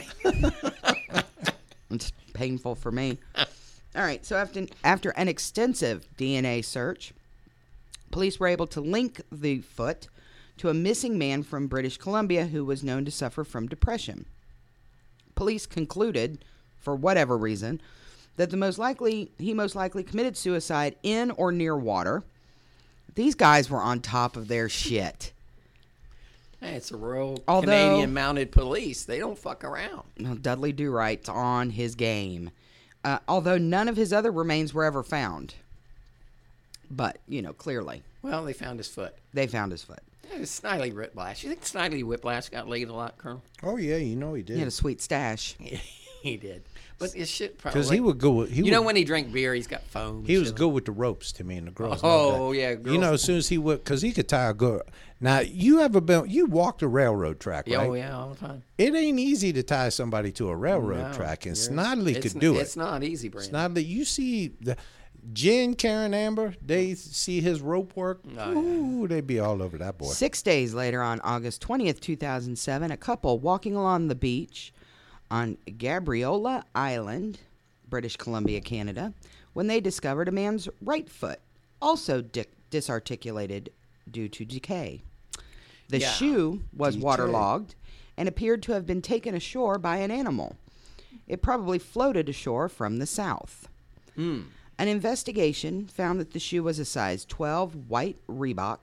It's painful for me. All right, so after after an extensive D N A search, police were able to link the foot to a missing man from British Columbia who was known to suffer from depression. Police concluded, for whatever reason, that the most likely he most likely committed suicide in or near water. These guys were on top of their shit. Hey, it's a Royal Although- Canadian Mounted Police. They don't fuck around. Well, Dudley Do Right's on his game. Uh, although none of his other remains were ever found. But, you know, clearly, Well, they found his foot. they found his foot. Yeah, it's Snidely Whiplash. You think Snidely Whiplash got laid a lot, Colonel? Oh yeah, you know he He had a did. sweet stash. He did. But his shit probably. Because he would go. With, he You would, know when he drank beer, he's got foam. and he was shit. good with the ropes to me and the girls. Oh, loved that. yeah, You girls- know, as soon as he would, because he could tie a girl. Now you ever been? You walked a railroad track, Yeah, right? Oh, yeah, all the time. It ain't easy to tie somebody to a railroad No, track, and you're- Snidely it's could n- do it. It's not easy, Brandon. Snidely, you see the Jen, Karen, Amber, they see his rope work. Oh, yeah. Ooh, they be all over that boy. Six days later, on August twentieth, two thousand seven, a couple walking along the beach on Gabriola Island, British Columbia, Canada, when they discovered a man's right foot, also de- disarticulated due to decay. The Yeah, shoe was D J. waterlogged and appeared to have been taken ashore by an animal. It probably floated ashore from the south. Hmm. An investigation found that the shoe was a size twelve white Reebok,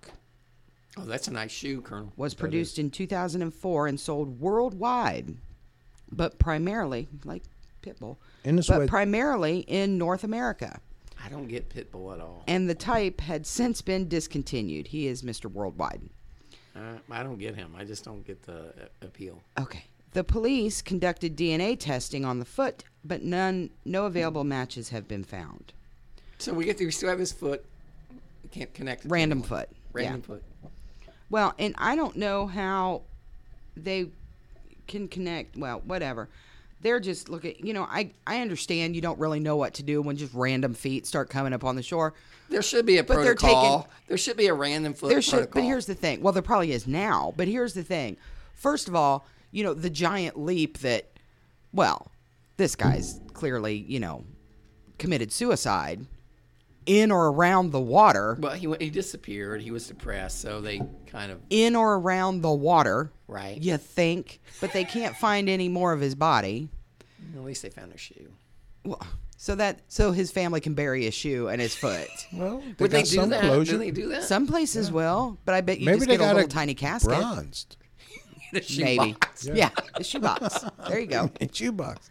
Oh, that's a nice shoe, Colonel. was produced in two thousand four and sold worldwide, but primarily, like Pitbull, In the but sweat. primarily in North America. I don't get Pitbull at all. And the type had since been discontinued. He is Mister Worldwide. Uh, I don't get him. I just don't get the uh, appeal. Okay. The police conducted D N A testing on the foot, but none, no available matches have been found. So we get to we still have his foot. We can't connect. it to Random anyone. foot. Random Yeah. foot. Well, and I don't know how they can connect. Well, whatever. They're just looking, you know, I, I understand you don't really know what to do when just random feet start coming up on the shore. There should be a But they're protocol. taking- there should be a random foot There should, protocol. but here's the thing. Well, there probably is now, but here's the thing. First of all, you know, the giant leap that, well, this guy's clearly, you know, committed suicide in or around the water. Well, he went- he disappeared. He was depressed, so they kind of In or around the water. right. You think, but they can't find any more of his body. At least they found a shoe. Well, so that so his family can bury his shoe and his foot. Well, they Would they got do some that? closure. Do they do that? Some places will, but I bet you Maybe just they get a got little tiny casket. bronzed. The shoe Maybe. box. Yeah, the shoebox. There you go. A shoebox.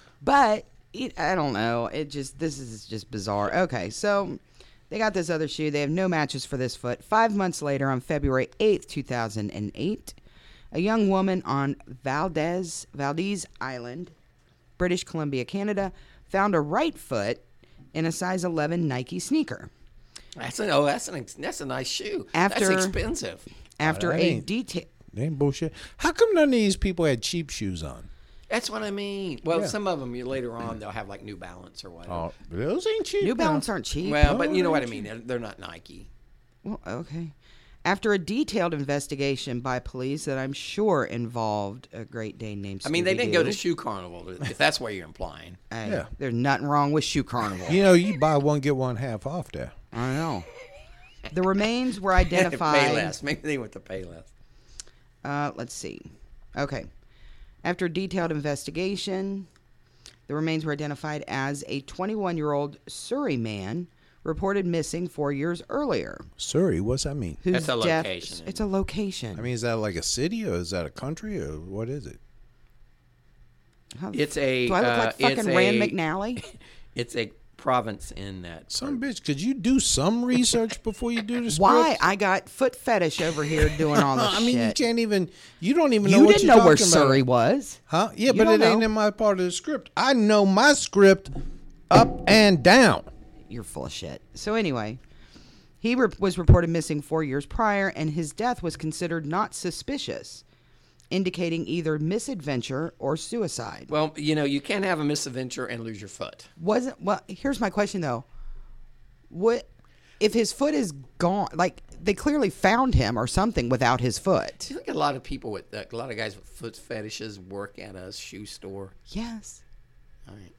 But it, I don't know. It just this is just bizarre. Okay, so they got this other shoe. They have no matches for this foot. Five months later, on February eighth, two thousand eight, a young woman on Valdez Valdez Island, British Columbia, Canada, found a right foot in a size eleven Nike sneaker. That's a, oh, that's an ex- that's a nice shoe. After- that's expensive. After that a ain't- detail, They ain't bullshit. How come none of these people had cheap shoes on? That's what I mean. Well, Yeah. some of them you later on they'll have like New Balance or whatever. Oh, those ain't cheap. New now. Balance aren't cheap. well, but no, you know they what I ain't mean. They're, they're not Nike. Well, okay. After a detailed investigation by police that I'm sure involved a Great Dane named I mean, they didn't go to Scooby-Doo. Shoe Carnival, if that's what you're implying. Hey, Yeah. there's nothing wrong with Shoe Carnival. You know, you buy one get one half off there. I know. The remains were pay identified. less. Maybe they went to pay less. Uh, let's see. Okay. After a detailed investigation, the remains were identified as a twenty-one-year-old Surrey man reported missing four years earlier. Surrey, what's that mean? Whose That's a death- location. It's a location. I mean, is that like a city or is that a country or what is it? How- It's a. do I look uh, like fucking it's Rand a- McNally? It's a province in that. Some bitch, could you do some research before you do the script? Why? I got foot fetish over here doing all this I mean, you shit. can't even. You don't even know You what didn't you're know where talking about. Surrey was. Huh? Yeah, You but don't it ain't know. in my part of the script. I know my script up and down. You're full of shit. So anyway, he re- was reported missing four years prior, and his death was considered not suspicious, indicating either misadventure or suicide. Well, you know, you can't have a misadventure and lose your foot. Wasn't well. Here's my question though: what if his foot is gone? Like they clearly found him or something without his foot. Do you think a lot of people with uh, a lot of guys with foot fetishes work at a shoe store? Yes. All right.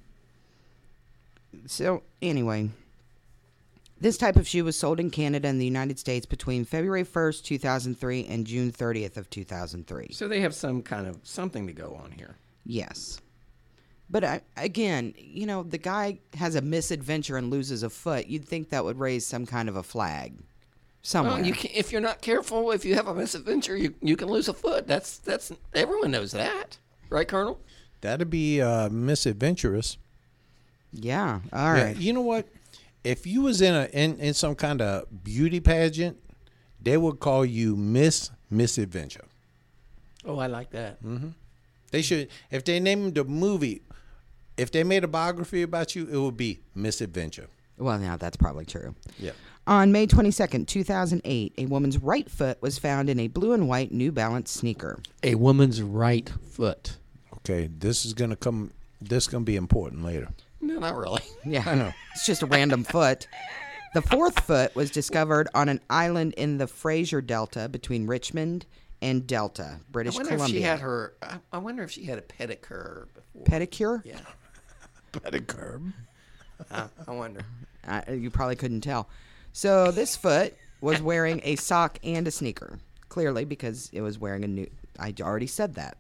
So anyway, this type of shoe was sold in Canada and the United States between February first, two thousand three, and June thirtieth of two thousand three. So they have some kind of something to go on here. Yes. But I, again, you know, the guy has a misadventure and loses a foot. You'd think that would raise some kind of a flag somewhere. Well, you can, if you're not careful, if you have a misadventure, you you can lose a foot. That's that's everyone knows that, right, Colonel? That'd be uh, misadventurous. Yeah. All Yeah, right. you know what? If you was in a in, in some kind of beauty pageant, they would call you Miss Misadventure. Oh, I like that. They should, if they named the movie, if they made a biography about you, it would be Misadventure. Well, now that's probably true. Yeah. On May twenty-second, two thousand eight, a woman's right foot was found in a blue and white New Balance sneaker. A woman's right foot. Okay, this is gonna come. This is gonna be important later. No, not really. Yeah. I know. It's just a random foot. The fourth foot was discovered on an island in the Fraser Delta between Richmond and Delta, British I wonder Columbia. if she had her. I, I wonder if she had a pedicure before. pedicure? Yeah, Pedicurb. uh, I wonder. I, you probably couldn't tell. So this foot was wearing a sock and a sneaker, clearly because it was wearing a new. I already said that.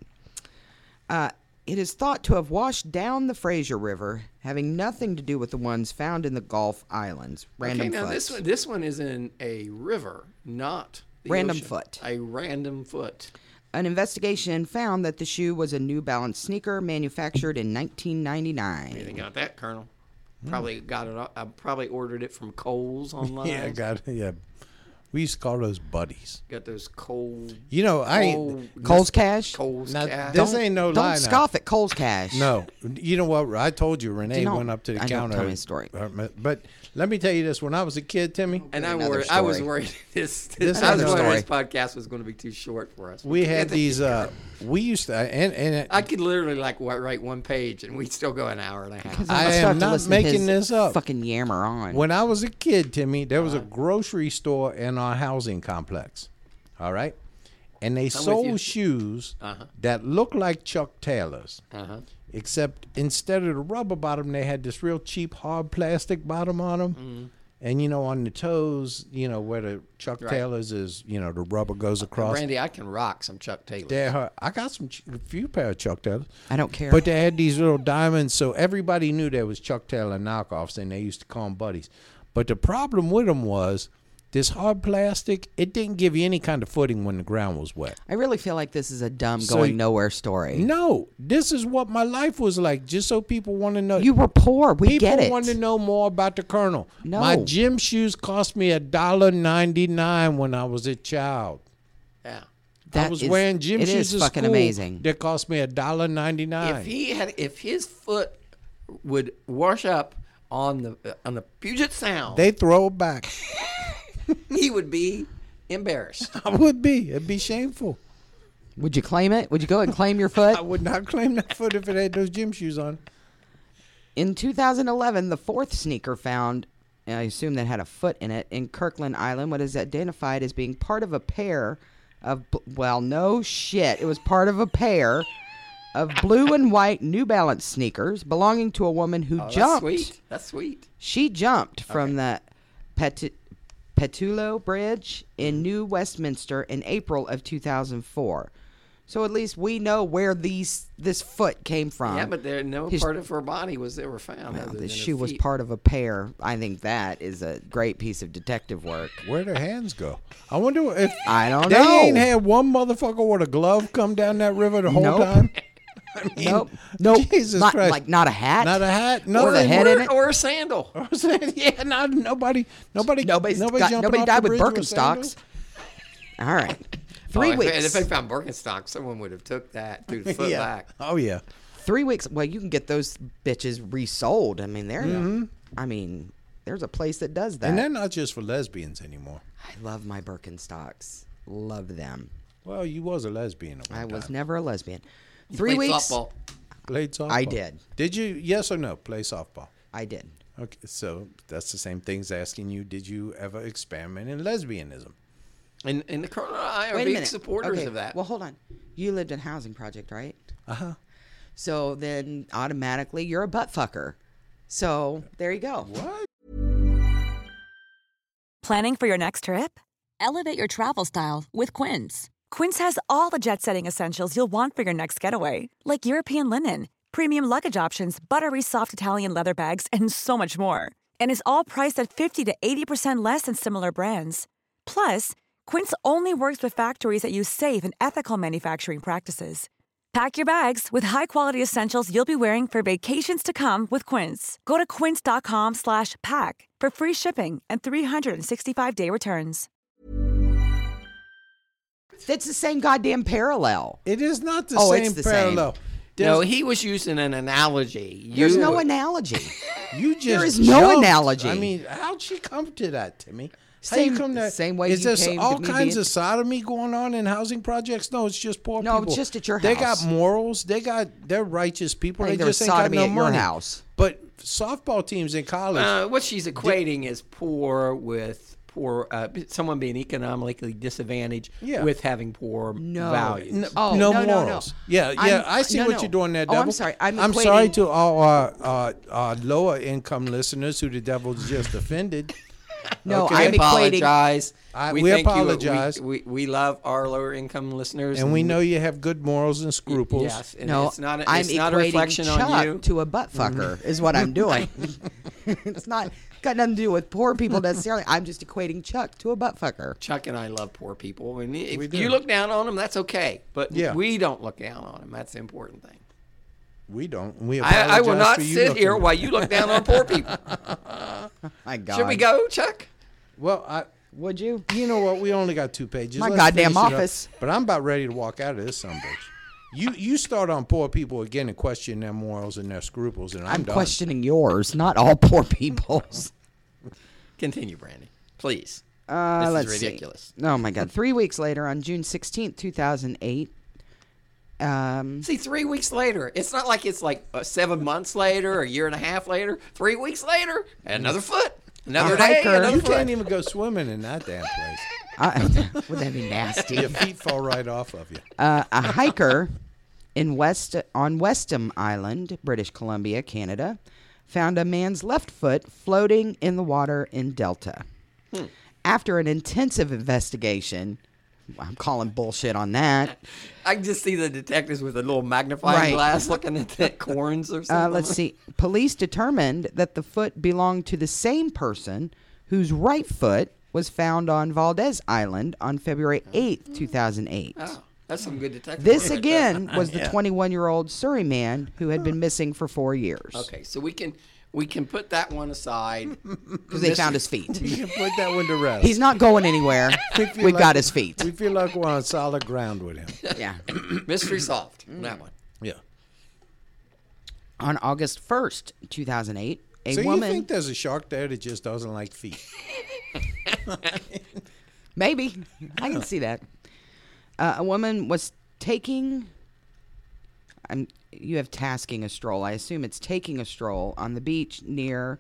Uh, it is thought to have washed down the Fraser River, having nothing to do with the ones found in the Gulf Islands. Random okay, now foot. this one, this one is in a river, not the Random ocean. foot. A random foot. An investigation found that the shoe was a New Balance sneaker manufactured in nineteen ninety-nine. You got that, Colonel? Probably got it. I probably ordered it from Kohl's online. Yeah, got yeah. We used to call those buddies. Got those cold. You know, I Kohl- ain't. Cole's Cash? Kohl's Now, Cash. this ain't no Don't lie now. scoff at Cole's Cash. No, you know what? I told you, Renee Don't- went up to the I know, counter. tell me a story. But let me tell you this: when I was a kid, Timmy, And I, Another worried, I was story. worried this, This this, I was another worried this story. podcast was going to be too short for us. we had these. Uh, we used to, and and I could literally like wa- write one page and we'd still go an hour and a half. I I'll am start to not listen to making his this up. Fucking yammer on. when I was a kid, Timmy, there was a grocery store in our housing complex. All right, and they you. sold shoes Uh-huh. that looked like Chuck Taylors. Uh-huh. Except instead of the rubber bottom, they had this real cheap hard plastic bottom on them. Mm-hmm. And, you know, on the toes, you know, where the Chuck Right. Taylors is, you know, the rubber goes across. Randy, I can rock some Chuck Taylor. They had- I got some, ch- a few pair of Chuck Taylors. I don't care. But they had these little diamonds, so everybody knew there was Chuck Taylor knockoffs, and they used to call them buddies. But the problem with them was this hard plastic, it didn't give you any kind of footing when the ground was wet. I really feel like this is a dumb So going y- nowhere story. No, this is what my life was like, just so people want to know. You were poor. We People get it. want to know more about the Colonel. No. My gym shoes cost me a dollar ninety nine when I was a child. Yeah. I That was is- wearing gym it shoes is at fucking school amazing. that cost me a dollar ninety If nine. he had, if his foot would wash up on the uh, on the Puget Sound, They throw it back. he would be embarrassed. I would be. It'd be shameful. Would you claim it? Would you go and claim your foot? I would not claim that foot if it had those gym shoes on. In two thousand eleven, the fourth sneaker found, and I assume that had a foot in it, in Kirkland Island, what is identified as being part of a pair of, bl- well, no shit. It was part of a pair of blue and white New Balance sneakers belonging to a woman who Oh, that's jumped. sweet. That's sweet. She jumped from the Pet- Petullo Bridge in New Westminster in April of two thousand four. So at least we know where these this foot came from. Yeah, but there no His- part of her body was ever found. Well, other the than her shoe was feet. part of a pair. I think that is a great piece of detective work. Where'd her hands go? I wonder if I don't they know. ain't had one motherfucker with a glove come down that river the whole Nope. time. I mean, Nope. Nope. Jesus not, Christ. Like not a hat. Not a hat. Or Nothing. the head in or, it. or a sandal. I was saying, yeah, not, nobody, nobody, Nobody's nobody, got, jumping nobody off died the with bridge Birkenstocks. All right. Three Oh, if- weeks. If they found Birkenstock, someone would have took that through the foot yeah. back. Oh yeah. Three weeks. Well, you can get those bitches resold. I mean, they're. Mm-hmm. I mean, there's a place that does that. And they're not just for lesbians anymore. I love my Birkenstocks. Love them. Well, you was a lesbian at one I was time. never a lesbian. Three Played weeks. softball. Played softball. I did. Did you? Yes or no? Play softball. I did. Okay, so that's the same thing as asking you, did you ever experiment in lesbianism? And, and the Colonel and I are Wait a big minute. supporters Okay, of that. Well, hold on. You lived in a housing project, right? Uh huh. So then automatically you're a butt fucker. So there you go. What? Planning for your next trip? Elevate your travel style with Quince. Quince has all the jet-setting essentials you'll want for your next getaway, like European linen, premium luggage options, buttery soft Italian leather bags, and so much more. And is all priced at fifty to eighty percent less than similar brands. Plus, Quince only works with factories that use safe and ethical manufacturing practices. Pack your bags with high-quality essentials you'll be wearing for vacations to come with Quince. Go to quince.com slash pack for free shipping and three sixty-five day returns. It's the same goddamn parallel. It is not the Oh, it's same the same. parallel. no, There's- he was using an analogy. There's You- no analogy. You just There is no jumped. analogy. I mean, how'd she come to that, Timmy? How Same- you come to same way Is you there came all to me kinds being- of sodomy going on in housing projects? No, it's just poor No, people. it's just at your They house. got morals. They got they're righteous people. I think they there was just ain't got sodomy no at your money. house. But softball teams in college. Uh, what she's equating is poor with poor, uh, someone being economically disadvantaged Yeah. with having poor No. values. No, Oh, no no, no, no. morals. Yeah, yeah. I'm- I see no, what no. you're doing there, Oh, I'm Devil. sorry. I'm sorry equating- to all our, uh, our lower income listeners who the devil's just offended. No, Okay. I'm We equating. apologize. I- we we thank you. apologize. We, we, we love our lower income listeners. And we know you have good morals and scruples. Yes, and No, it's not a, I'm it's not a equating reflection Chuck on you. to a butt fucker is what I'm doing. It's not got nothing to do with poor people necessarily. I'm just equating Chuck to a butt fucker. Chuck and I love poor people. And if We do. you look down on them, that's okay. But Yeah. we don't look down on them. That's the important thing. We don't. We apologize I, I will not for you sit looking- here while you look down on poor people. My God. Should we go, Chuck? Well, I. Would you? You know what? We only got two pages. My Let's goddamn finish it up. office. But I'm about ready to walk out of this sumbitch. You you start on poor people again and question their morals and their scruples, and I'm, I'm done. questioning yours, not all poor people's. Continue, Brandy. Please. Uh, This let's is see. ridiculous. Oh my God! Three weeks later, on June sixteenth, two thousand eight. Um, See, three weeks later. It's not like it's like uh, seven months later, a year and a half later. Three weeks later, another foot. Another A day, hiker. another You foot. can't even go swimming in that damn place. I, would that be nasty? Your feet fall right off of you. Uh, a hiker in West on Westham Island, British Columbia, Canada, found a man's left foot floating in the water in Delta. Hmm. After an intensive investigation, I'm calling bullshit on that. I can just see the detectives with a little magnifying Right. glass looking at the corns or something. Uh, let's see. Police determined that the foot belonged to the same person whose right foot was found on Valdez Island on February eighth, two thousand eight. Oh, that's some good detective This work. again was the Yeah. twenty-one-year-old Surrey man who had been missing for four years. Okay, so we can we can put that one aside. Because they found his feet. You can put that one to rest. He's not going anywhere. We feel We've like- got his feet. We feel like we're on solid ground with him. Yeah. Mystery solved. on That one. Yeah. On August first, two thousand eight, a So woman. you think there's a shark there that just doesn't like feet? Maybe. I can see that. Uh, a woman was taking. I'm, you have tasking a stroll. I assume it's taking a stroll on the beach near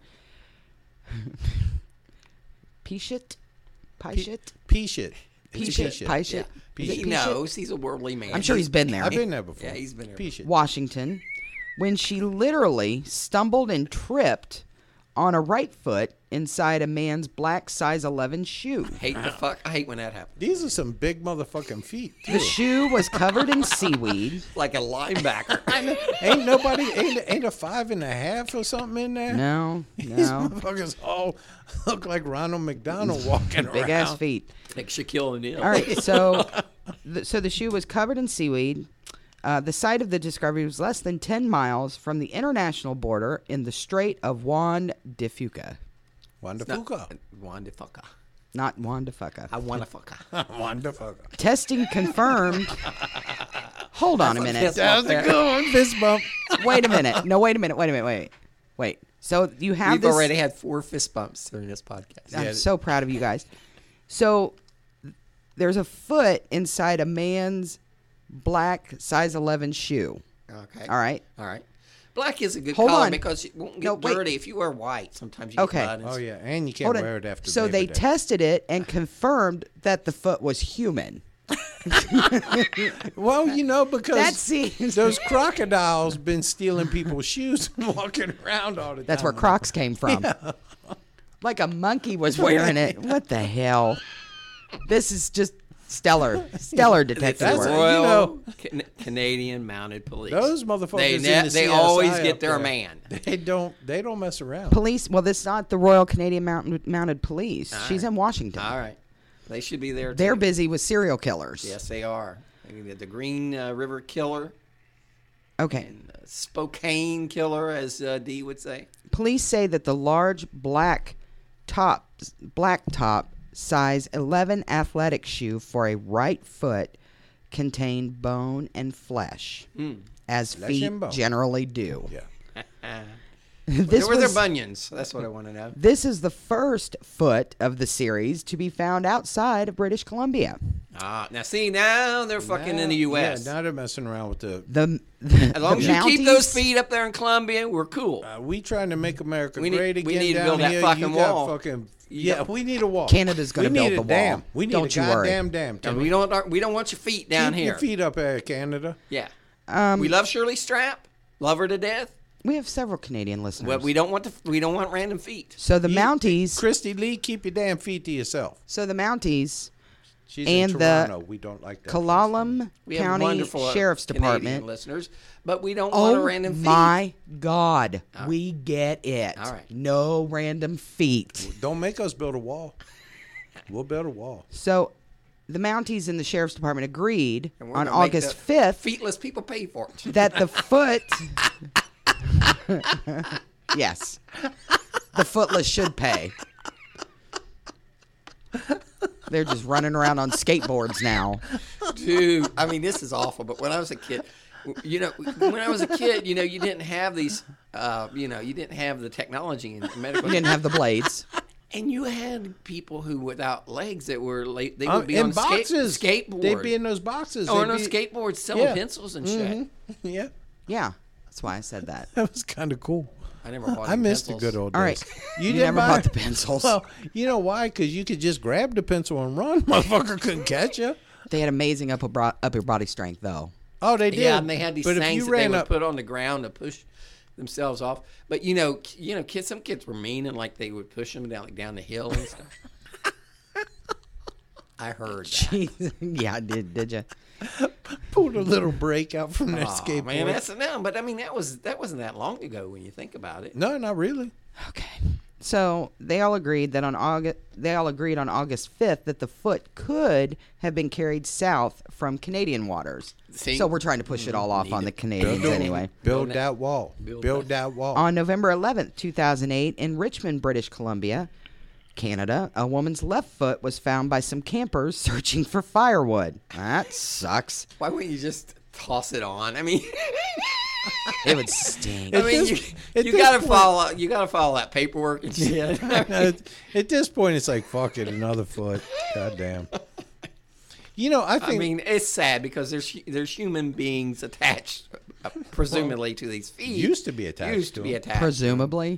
Pishit? Pishit? Pea shit. It's Pishit? pea shit. Pishit? Yeah. Is Pea it He Pishit? knows. He's a worldly man. I'm sure he's been there. I've been there before. Yeah, he's been there Pea shit. Washington, when she literally stumbled and tripped on a right foot inside a man's black size eleven shoe. Hate the fuck. I hate when that happens. These are some big motherfucking feet. The shoe was covered in seaweed. Like a linebacker. Ain't nobody, ain't, ain't a five and a half or something in there? No, These no. motherfuckers all look like Ronald McDonald walking Big around. ass feet. like Shaquille O'Neal. All right, so the, so the shoe was covered in seaweed. Uh, the site of the discovery was less than ten miles from the international border in the Strait of Juan de Fuca. Wanda Not- Fuca. Wanda fucker. Not Juan de Fuca. I want to fucker. Wanda Fuca. Testing confirmed. Hold on a minute. That was a good one. Fist bump. Wait a minute. No, wait a minute. Wait a minute. Wait. Wait. So you have We've this. already had four fist bumps during this podcast. I'm Yeah. so proud of you guys. So there's a foot inside a man's black size eleven shoe. Okay. All right. All right. Black is a good Hold color on. because it won't get No, wait. dirty. If you wear white, sometimes you Okay. get blood. and Oh, yeah. And you can't Hold on. wear it after So Labor they Day. tested it and confirmed that the foot was human. Well, you know, because That seems- those crocodiles been stealing people's shoes and walking around all the time. That's where Crocs came from. Like a monkey was wearing it. What the hell? This is just stellar, stellar detective That's work. a- Royal you know- Can- Canadian Mounted Police. Those motherfuckers They, in ne- the they C S I always up get their there, man. They don't. They don't mess around. Police. Well, this is not the Royal Canadian Mounted, Mounted Police. She's right. in Washington. All right. They should be there. They're too. busy with serial killers. Yes, they are. The Green uh, River Killer, Okay. and, uh, Spokane Killer, as uh, Dee would say. Police say that the large black top, black top size eleven athletic shoe for a right foot contained bone and flesh, as Flesh feet and bone. generally do. Yeah. This Where were their was- bunions? That's what I want to know. This is the first foot of the series to be found outside of British Columbia. Ah, now see, now they're fucking in the U S. Yeah, now they're messing around with the. The, the As long the as you keep those Mounties- feet up there in Columbia, we're cool. Uh, we trying to make America We need- great again we need to down build that here. fucking you got wall. Fucking, You yeah, got- we need a wall. Canada's gonna We build need the a dam. wall. We need Don't a you worry. goddamn dam. And Timmy. we don't we don't want your feet down Keep here. your feet up there, Canada. Yeah. Um, we love Shirley Strap. Love her to death. We have several Canadian listeners. Well, we don't want to. We don't want random feet. so the You- Mounties. Christy Lee, keep your damn feet to yourself. So the Mounties She's and in the Toronto. We don't like that. Kalalam We have County wonderful uh, Sheriff's Canadian Department. listeners, but we don't want a Oh random feet. my God, we get it. All right. No random feet. Don't make us build a wall. We'll build a wall. So the Mounties and the Sheriff's Department agreed And we're on gonna make August the fifth Feetless people pay for it. that the foot. Yes. The footless should pay. They're just running around on skateboards now. Dude, I mean, this is awful. But when I was a kid, you know, when I was a kid, you know, you didn't have these, uh, you know, you didn't have the technology and medical. You didn't have the blades. And you had people who without legs that were late. They would Uh, be in on skate, boxes. skateboard. They'd be in those boxes. or on They'd those be- skateboards selling Yeah. pencils and shit. Mhm. Yeah, Yeah, that's why I said that. that was kind of cool. I never bought I any missed the pencils. good old days. All right. You didn't never buy- bought the pencils. Well, you know why? Because you could just grab the pencil and run. Motherfucker couldn't catch you. They had amazing upper, bro- upper body strength, though. Oh, they did. Yeah, and they had these but if things you that they ran would up, put on the ground to push themselves off. But you know, k- you know, kids. Some kids were mean and like they would push them down, like down the hill and stuff. I heard that. Jeez. Yeah, did did you? pulled a little break out from their Aw, skateboard. man, that's no. But I mean, that was that wasn't that long ago when you think about it. no, not really. Okay. So they all agreed that on August they all agreed on August fifth that the foot could have been carried south from Canadian waters. See? So we're trying to push it all off Need on it. the Canadians Build- anyway. Build Build that wall. Build Build that. that wall. On November eleventh, two thousand eight, in Richmond, British Columbia, Canada, a woman's left foot was found by some campers searching for firewood. That sucks. Why wouldn't you just toss it on? I mean, It would stink. I At mean, this- you, at you this gotta point- follow. You gotta follow that paperwork and shit. at, at this point, it's like, fuck it, another foot. God damn. You know, I I think mean, it's sad because there's hu- there's human beings attached, uh, presumably to these feet. used to be attached Used to to be them. attached. Presumably.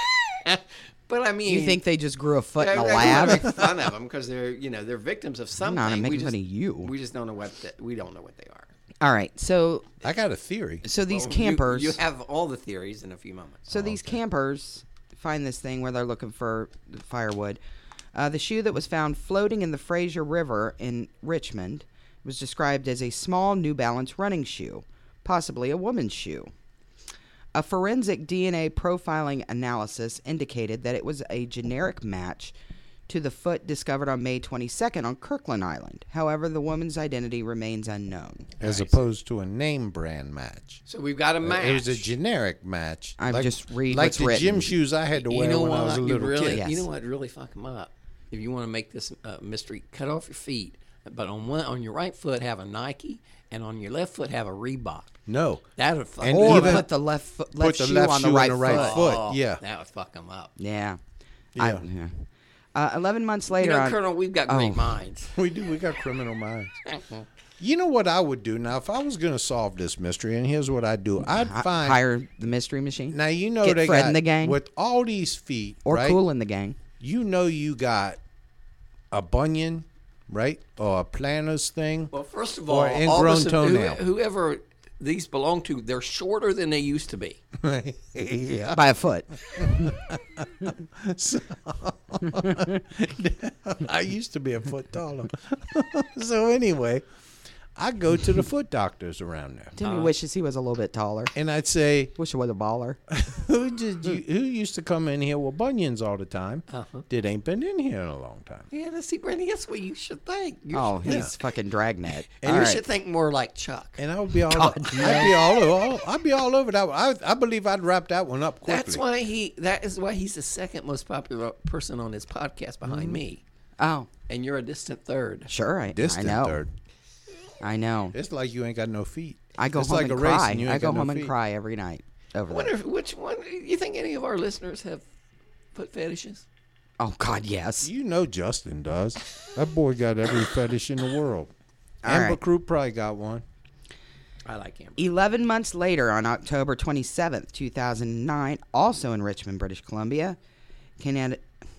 But I mean, You think they just grew a foot in a I- I lab? wanna make fun of them because they're you know they're victims of something. not, I'm we making just, fun of you. We just don't know what the, we don't know what they are. All right. So I got a theory. so these Well, you- campers You, have all the theories in a few moments. So these campers find this thing where they're looking for firewood. Uh, the shoe that was found floating in the Fraser River in Richmond was described as a small New Balance running shoe, possibly a woman's shoe. A forensic D N A profiling analysis indicated that it was a generic match to the foot discovered on May twenty-second on Kirkland Island. However, the woman's identity remains unknown. As opposed to a name brand match. So we've got a match. It was a generic match. I'm like, just read like what's the written. gym shoes I had to wear you know when what? I was a you little really, kid. Yes. You know what? Really fuck them up. If you want to make this uh, mystery, cut off your feet, but on one on your right foot have a Nike, and on your left foot have a Reebok. No. That would fuck And them Or even- up. put the left foot, left the shoe left on shoe the right, on the right foot. foot. Oh, yeah. that would fuck them up. Yeah. Yeah. I, yeah. Uh, Eleven months You later, know, on, Colonel, we've got great Oh. minds. We do. We got criminal minds. You know what I would do now if I was going to solve this mystery? And here's what I'd do. I'd hi- find. hire the mystery machine, Now you know Get they Fred got and the gang. with all these feet, or right? Cool in the gang. You know you got a bunion, right, or a planner's thing. Well, first of Or all, ingrown all of a sudden, who- toenail. whoever these belong to, they're shorter than they used to be. yeah. By a foot. So- I used to be a foot taller. So anyway, I go to the foot doctors around there, Timmy wishes he was a little bit taller. and I'd say, Wish he was a baller. "Who did you? Who used to come in here with bunions all the time? Uh-huh. That ain't been in here in a long time." Yeah, let's see, Brandy, that's what you should think. You Oh, should, he's fucking dragnet. and All you right. should think more like Chuck. And I would be all, I'd be all, all, I'd be all over that one. I, I believe I'd wrap that one up quickly. That's why he. That is why he's the second most popular person on his podcast behind Mm-hmm. me, Oh, and you're a distant third. sure. I, Distant I know. third. I know. It's like you ain't got no feet. I go it's home like and a race cry. and you I ain't go got no home and feet. cry every night over I wonder that. if, which one. You think any of our listeners have foot fetishes? Oh God, yes. You know Justin does. That boy got every fetish in the world. All Amber right. Crew probably got one. I like him. Eleven months later, on October twenty-seventh, two thousand nine, also in Richmond, British Columbia, Canada.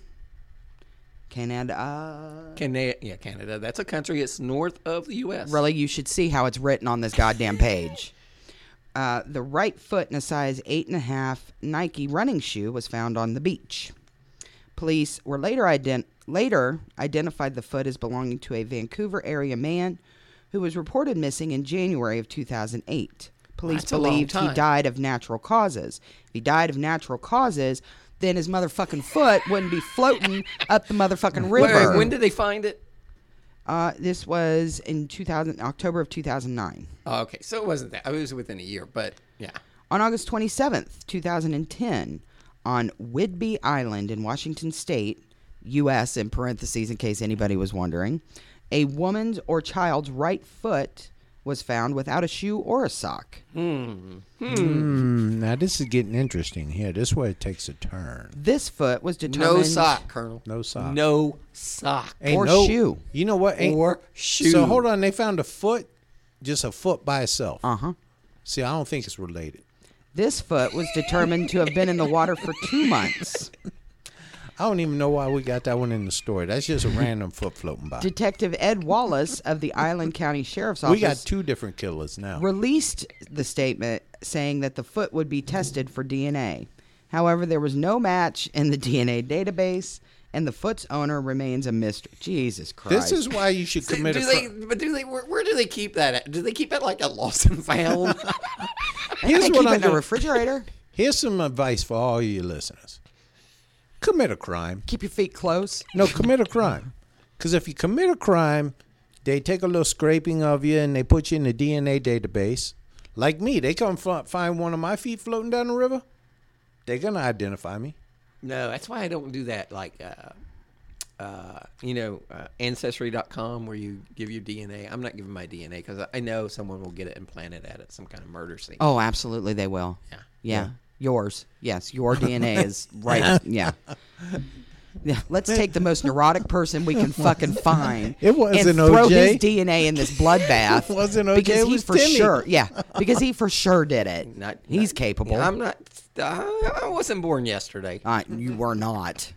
Canada. Canada, yeah, Canada. That's a country. It's north of the U S Really, you should see how it's written on this goddamn page. Uh, the right foot in a size eight and a half Nike running shoe was found on the beach. Police were later ident- later identified the foot as belonging to a Vancouver area man who was reported missing in January of two thousand eight. Police That's a long believed he time. died of natural causes. If he died of natural causes, then his motherfucking foot wouldn't be floating up the motherfucking Wait, river. wait, when did they find it? Uh, this was in two thousand, October of two thousand nine. Oh, okay, so it wasn't that. It was within a year, but yeah. On August twenty-seventh, two thousand ten, on Whidbey Island in Washington State, U S in parentheses in case anybody was wondering, a woman's or child's right foot was found without a shoe or a sock. Hmm. Hmm, now this is getting interesting here. This way it takes a turn. This foot was determined... No sock, Colonel. No sock. No sock. Ain't Or no- shoe. You know what? Ain't, Or shoe. So hold on. They found a foot, just a foot by itself. Uh-huh. See, I don't think it's related. This foot was determined to have been in the water for two months. I don't even know why we got that one in the story. That's just a random foot floating by. Detective Ed Wallace of the Island County Sheriff's Office We got two different killers now. released the statement saying that the foot would be tested for D N A. However, there was no match in the D N A database, and the foot's owner remains a mystery. Jesus Christ. This is why you should See, commit do a they, crime. but do they? Where, where do they keep that at? Do they keep it like a lost and found? Here's Here's keep what it I'm in the doing. refrigerator. Here's some advice for all you listeners. Commit a crime. Keep your feet close. No, commit a crime. Because if you commit a crime, they take a little scraping of you and they put you in the D N A database. Like me, they come f- find one of my feet floating down the river. They're going to identify me. No, that's why I don't do that. Like, uh, uh, you know, uh, Ancestry dot com where you give your D N A. I'm not giving my D N A because I know someone will get it and plant it at it, some kind of murder scene. Oh, absolutely, they will. Yeah. Yeah. Yours. Yes, your D N A is right. Yeah. Yeah. Let's take the most neurotic person we can fucking find. It wasn't and throw O J. his D N A in this bloodbath. It wasn't O J, Because it he was for Timmy. sure. Yeah. Because he for sure did it. Not, He's not- capable. Yeah, I'm not. I I wasn't born yesterday. Uh, you were not.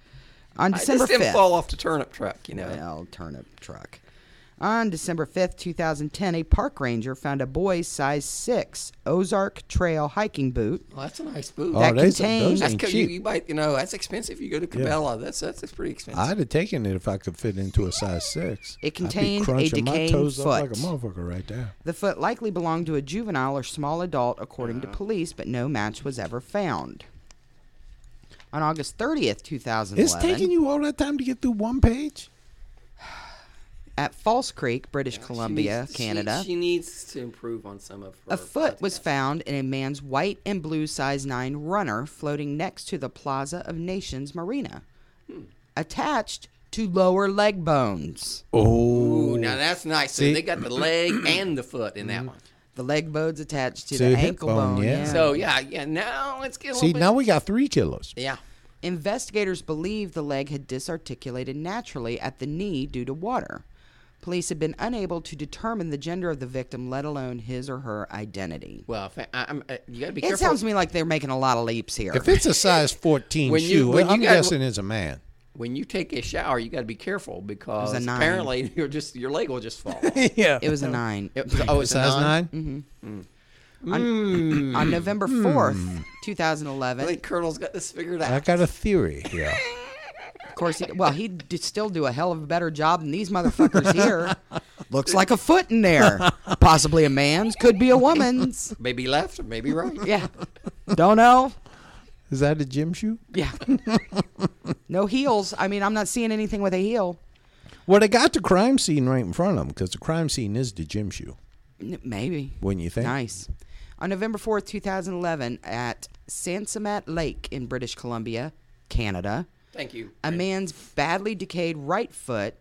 On I December just didn't fifth. fall off the turnip truck, you know. Well, turnip truck. On December fifth, two thousand ten, a park ranger found a boy's size six Ozark Trail hiking boot. Well, that's a nice boot. Oh, That those- contained- those that's ain't 'cause you, cheap. you might, you know, that's expensive. You go to Cabela, that's, that's that's pretty expensive. I'd have taken it if I could fit into a size six. It I'd be contained a crunching my decaying toes up like a foot. motherfucker right there. The foot likely belonged to a juvenile or small adult, according to police, but no match was ever found. On August thirtieth, two thousand eleven, It's taking you all that time to get through one page? at False Creek, British She Columbia, needs- she- Canada, She, needs to improve on some of her. a foot was podcasts. found in a man's white and blue size nine runner floating next to the Plaza of Nations Marina, attached to lower leg bones. Oh. Ooh, now that's nice. So See? they got the leg and the foot in that one. The leg bones attached to To the the hip ankle bone, bone. yeah. yeah. So yeah, yeah. Now let's get a See, little bit. now we got three killers. yeah. Investigators believe the leg had disarticulated naturally at the knee due to water. Police have been unable to determine the gender of the victim, let alone his or her identity. Well, if I, I'm, uh, you got to be It careful. sounds to me like they're making a lot of leaps here. If it's a size fourteen When you- shoe, when you I'm got- guessing it's a man. when you take a shower, you got to be careful because It was a nine. apparently you're just your leg will just fall. Yeah. It was a nine. It was- oh, it's a size nine. nine? On, on November fourth, two thousand I eleven, think Colonel's got this figured out. I got a theory here. of course, he, well, he'd d- still do a hell of a better job than these motherfuckers here. Looks like a foot in there. Possibly a man's, could be a woman's. Maybe left, maybe right. Yeah. Don't know. Is that a gym shoe? Yeah. No heels. I mean, I'm not seeing anything with a heel. Well, they got the crime scene right in front of them because the crime scene is the gym shoe. N- Maybe. Wouldn't you think? Nice. On November fourth, two thousand eleven, at Sansamat Lake in British Columbia, Canada, Thank you. a man's badly decayed right foot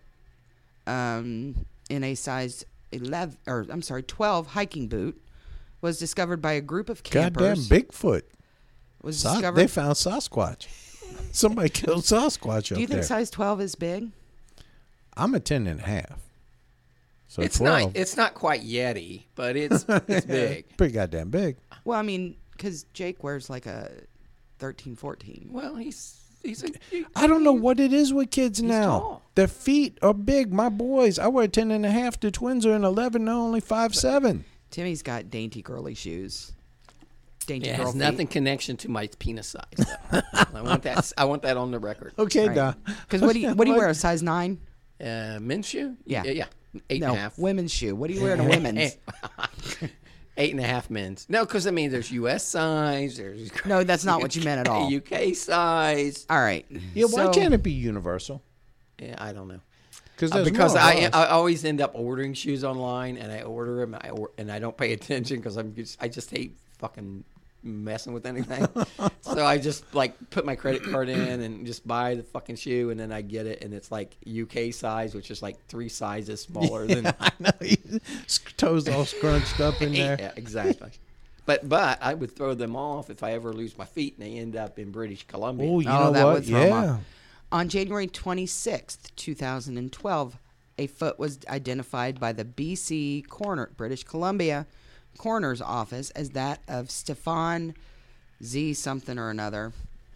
um, in a size eleven, or I'm sorry, twelve hiking boot was discovered by a group of Goddamn campers. Bigfoot. Was Sa- discovered. they found Sasquatch. Somebody killed Sasquatch Do up you think there. size twelve is big? I'm a ten and a half. So It's twelve. not. It's not quite Yeti, but it's it's big. Pretty goddamn big. Well, I mean, because Jake wears like a thirteen, fourteen. Well, he's he's a. he- I don't know what it is with kids now. tall. Their feet are big. My boys, I wear ten and a half. The twins are an eleven. They're only five seven. Timmy's got dainty girly shoes. Dainty It girl has feet. nothing connection to my penis size. Though. I want that. I want that on the record. Okay, Right. Don. Because what do you what do you wear? A size nine? Uh, men's shoe? Yeah. yeah, yeah. Eight No, and a half. women's shoe. What do you wear to women's? Eight and a half men's. No, because I mean, there's U S size. There's No, that's not what you meant at all. U K size. All right. Yeah, why So- can't it be universal? Yeah, I don't know. Cause Uh, there's because more of I, us. I always end up ordering shoes online, and I order them, I or, and I don't pay attention because I'm just, I just hate fucking messing with anything. So I just like put my credit card in and just buy the fucking shoe, and then I get it, and it's like U K size, which is like three sizes smaller than. I know. Toes all scrunched up in there. Yeah, exactly. But but I would throw them off if I ever lose my feet and they end up in British Columbia. Oh, you Oh, know that what? would throw 'em Yeah. off. On January twenty-sixth, two thousand twelve, a foot was identified by the B C coroner, British Columbia coroner's office as that of Stefan Z something or another,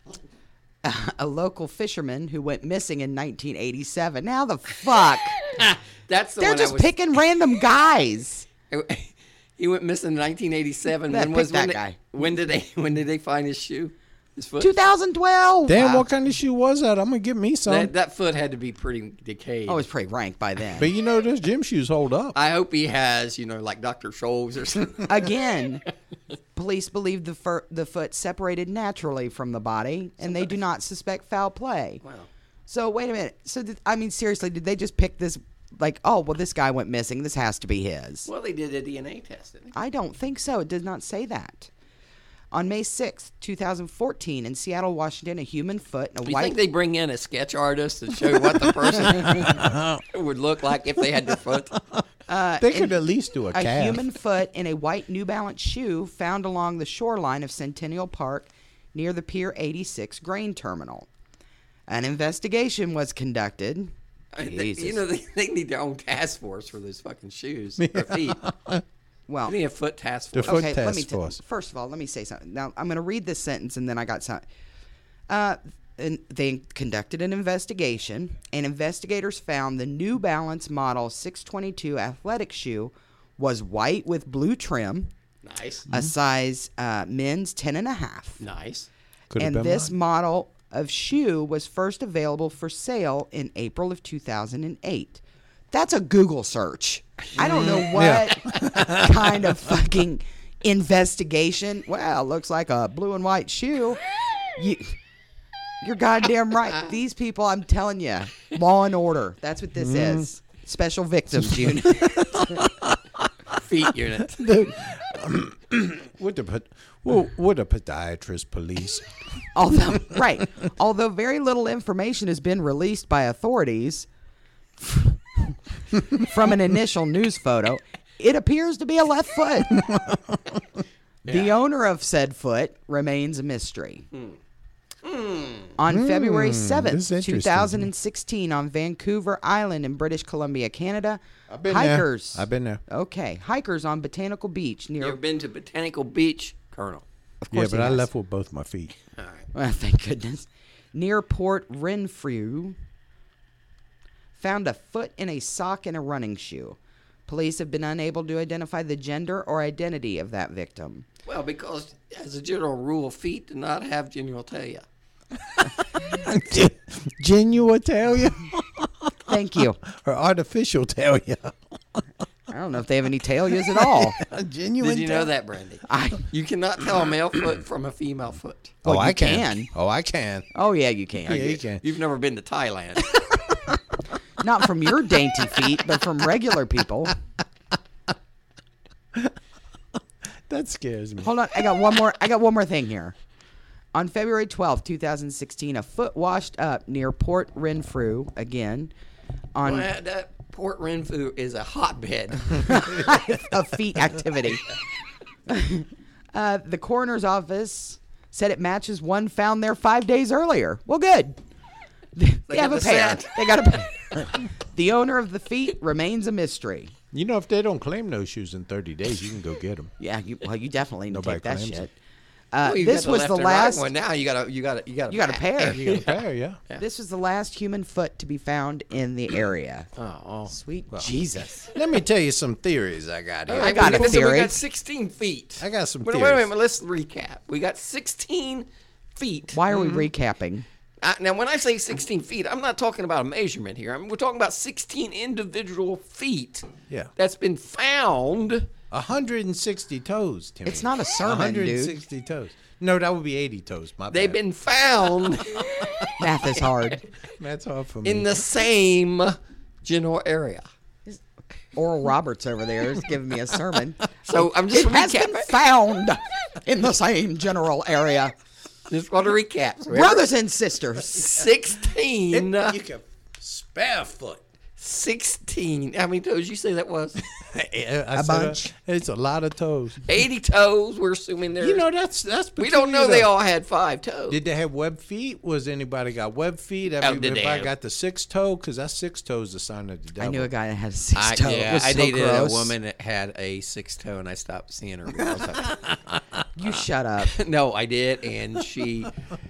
a local fisherman who went missing in nineteen eighty-seven. Now the fuck? That's the They're one just I was, picking random guys. He went missing in nineteen eighty-seven. That When was picked that when they, guy. when did they when did they find his shoe? His foot. two thousand twelve. Damn, Wow. what kind of shoe was that? I'm gonna get me some. That, that foot had to be pretty decayed. Oh, it's pretty rank by then. but you know, those gym shoes hold up. I hope he has, you know, like Doctor Scholl's or something. Again, police believe the fur, the foot separated naturally from the body, and they do not suspect foul play. Wow. So wait a minute. So did, I mean, seriously, did they just pick this? Like, oh, well, this guy went missing. This has to be his. Well, they did a D N A test, didn't they? I don't think so. It does not say that. On May sixth, two thousand fourteen, in Seattle, Washington, a human foot and a You white. think they bring in a sketch artist to show what the person would look like if they had their foot? they could at least do a, a calf. human foot in a white New Balance shoe found along the shoreline of Centennial Park near the Pier eighty-six grain terminal. An investigation was conducted. They- Jesus. you know, they, they need their own task force for those fucking shoes or feet. Well, They need a foot task The force. foot okay, let me task t- force. first of all, let me say something. Now, I'm going to read this sentence, and then I got some. Uh, and they conducted an investigation, and investigators found the New Balance Model six twenty-two athletic shoe was white with blue trim, Nice. a size uh, men's ten and a half. Nice. Could have And been this mine. model of shoe was first available for sale in April of two thousand eight. That's a Google search. I don't know what kind of fucking investigation. Well, looks like a blue and white shoe. You, you're goddamn right. These people, I'm telling you, law and order. That's what this is. Special victims unit. Feet unit. With the pod- well, with a podiatrist police. Although, right. Although very little information has been released by authorities from an initial news photo, it appears to be a left foot. The owner of said foot remains a mystery. On February this is seventh, interesting. two thousand sixteen, on Vancouver Island in British Columbia, Canada, I've been hikers. there. I've been there. Okay, hikers on Botanical Beach You near. ever been to Botanical Beach, Colonel? Of Yeah, course but he I has. left with both my feet. All right. Well, thank goodness. Near Port Renfrew, found a foot in a sock and a running shoe. Police have been unable to identify the gender or identity of that victim. Well, because as a general rule, feet do not have genitalia. Genuine talia Thank you. or artificial talia? I don't know if they have any talias at all. Genuine. Did you know that, Brandy? I, You cannot tell a male foot from a female foot. Oh, Well, I you can. can. Oh, I can. oh, yeah, you can. Yeah, you can. You've never been to Thailand. Not from your dainty feet, but from regular people. That scares me. Hold on, I got one more. I got one more thing here. On February twelfth, two thousand sixteen, a foot washed up near Port Renfrew again on Well, that Port Renfrew is a hotbed. of feet activity. uh, the coroner's office said it matches one found there five days earlier. Well, good. They, They have got a the pair. scent. They got a pair. The owner of the feet remains a mystery. You know, if they don't claim those shoes in thirty days, you can go get them. Yeah, you, well, you definitely need to Nobody take that claims shit. it. Uh, Well, you this got was left the and right last. one. Now you got a you got a you got a, You got a pair. You got a pair, yeah. Yeah. This was the last human foot to be found in the area. Oh, oh. Sweet Jesus. Let me tell you some theories I got here. I got a so theory. We got sixteen feet. I got some Wait, wait, wait, theories. wait, let's recap. We got sixteen feet. Why are we recapping? Uh, now, when I say sixteen feet, I'm not talking about a measurement here. I mean, we're talking about sixteen individual feet. Yeah. That's been found. one hundred sixty toes, Timmy. It's not a sermon, one hundred dude. sixty toes. No, that would be eighty toes. My They've bad. been found Math is hard. That's hard for me. in the same general area. Oral Roberts over there is giving me a sermon. So I'm just It has been recapping. found in the same general area. Just want to recap. So Brothers and sisters. sixteen. you can spare foot. sixteen. How many toes you say that was? A bunch. It's a lot of toes. eighty toes. We're assuming there's. You know, that's that's. we don't know peculiar, they though. all had five toes. Did they have web feet? Was anybody got web feet? I Oh, mean, did if they I have- got the six toe, because that six toe is the sign of the devil. I knew a guy that had a six I, toe. yeah, it was I so dated gross. a woman that had a six toe, and I stopped seeing her. because I- You shut up. no, I did, and she.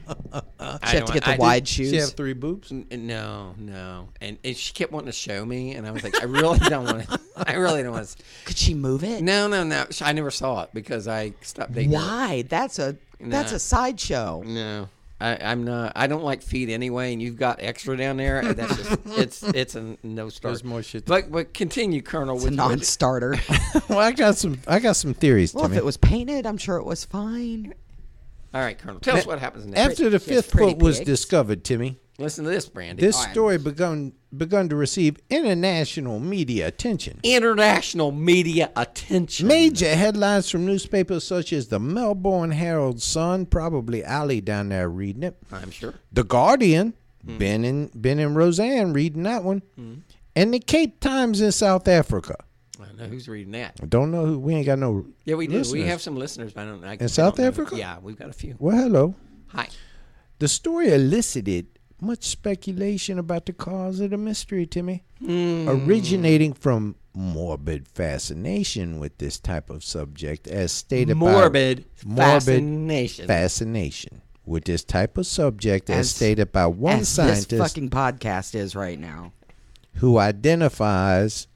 I She had to don't- get the I did- wide She shoes. have three boobs. N- No, no, and, and she kept wanting to show me, and I was like, I really don't want to. I really don't want to. Could she move it? No, no, no. I never saw it because I stopped dating. her. Why? That's a that's Nah. a sideshow. No, I, I'm not. I don't like feet anyway, and you've got extra down there. and That's just, it's it's a no start. There's more shit to- But but continue, Colonel. It's a with non-starter. Well, I got some. I got some theories, Well, if Timmy. it was painted, I'm sure it was fine. All right, Colonel. Tell us what happens next. After the Yes, fifth pretty foot was pigs. discovered, Timmy, Listen to this, Brandy. this All right. story begun begun to receive international media attention. International media attention. Major headlines from newspapers such as the Melbourne Herald Sun, probably Ali down there reading it. I'm sure. The Guardian, Ben and Ben and Roseanne reading that one, and the Cape Times in South Africa. I don't know who's reading that. I don't know who. We ain't got no. Yeah, we do. We listeners. have some listeners. But I don't. I, In I South don't know. Africa? Yeah, we've got a few. Well, hello. Hi. The story elicited much speculation about the cause of the mystery, Timmy, originating from morbid fascination with this type of subject, as stated Morbid by morbid fascination. fascination with this type of subject, as, As- stated by one As scientist this fucking podcast is right now. who identifies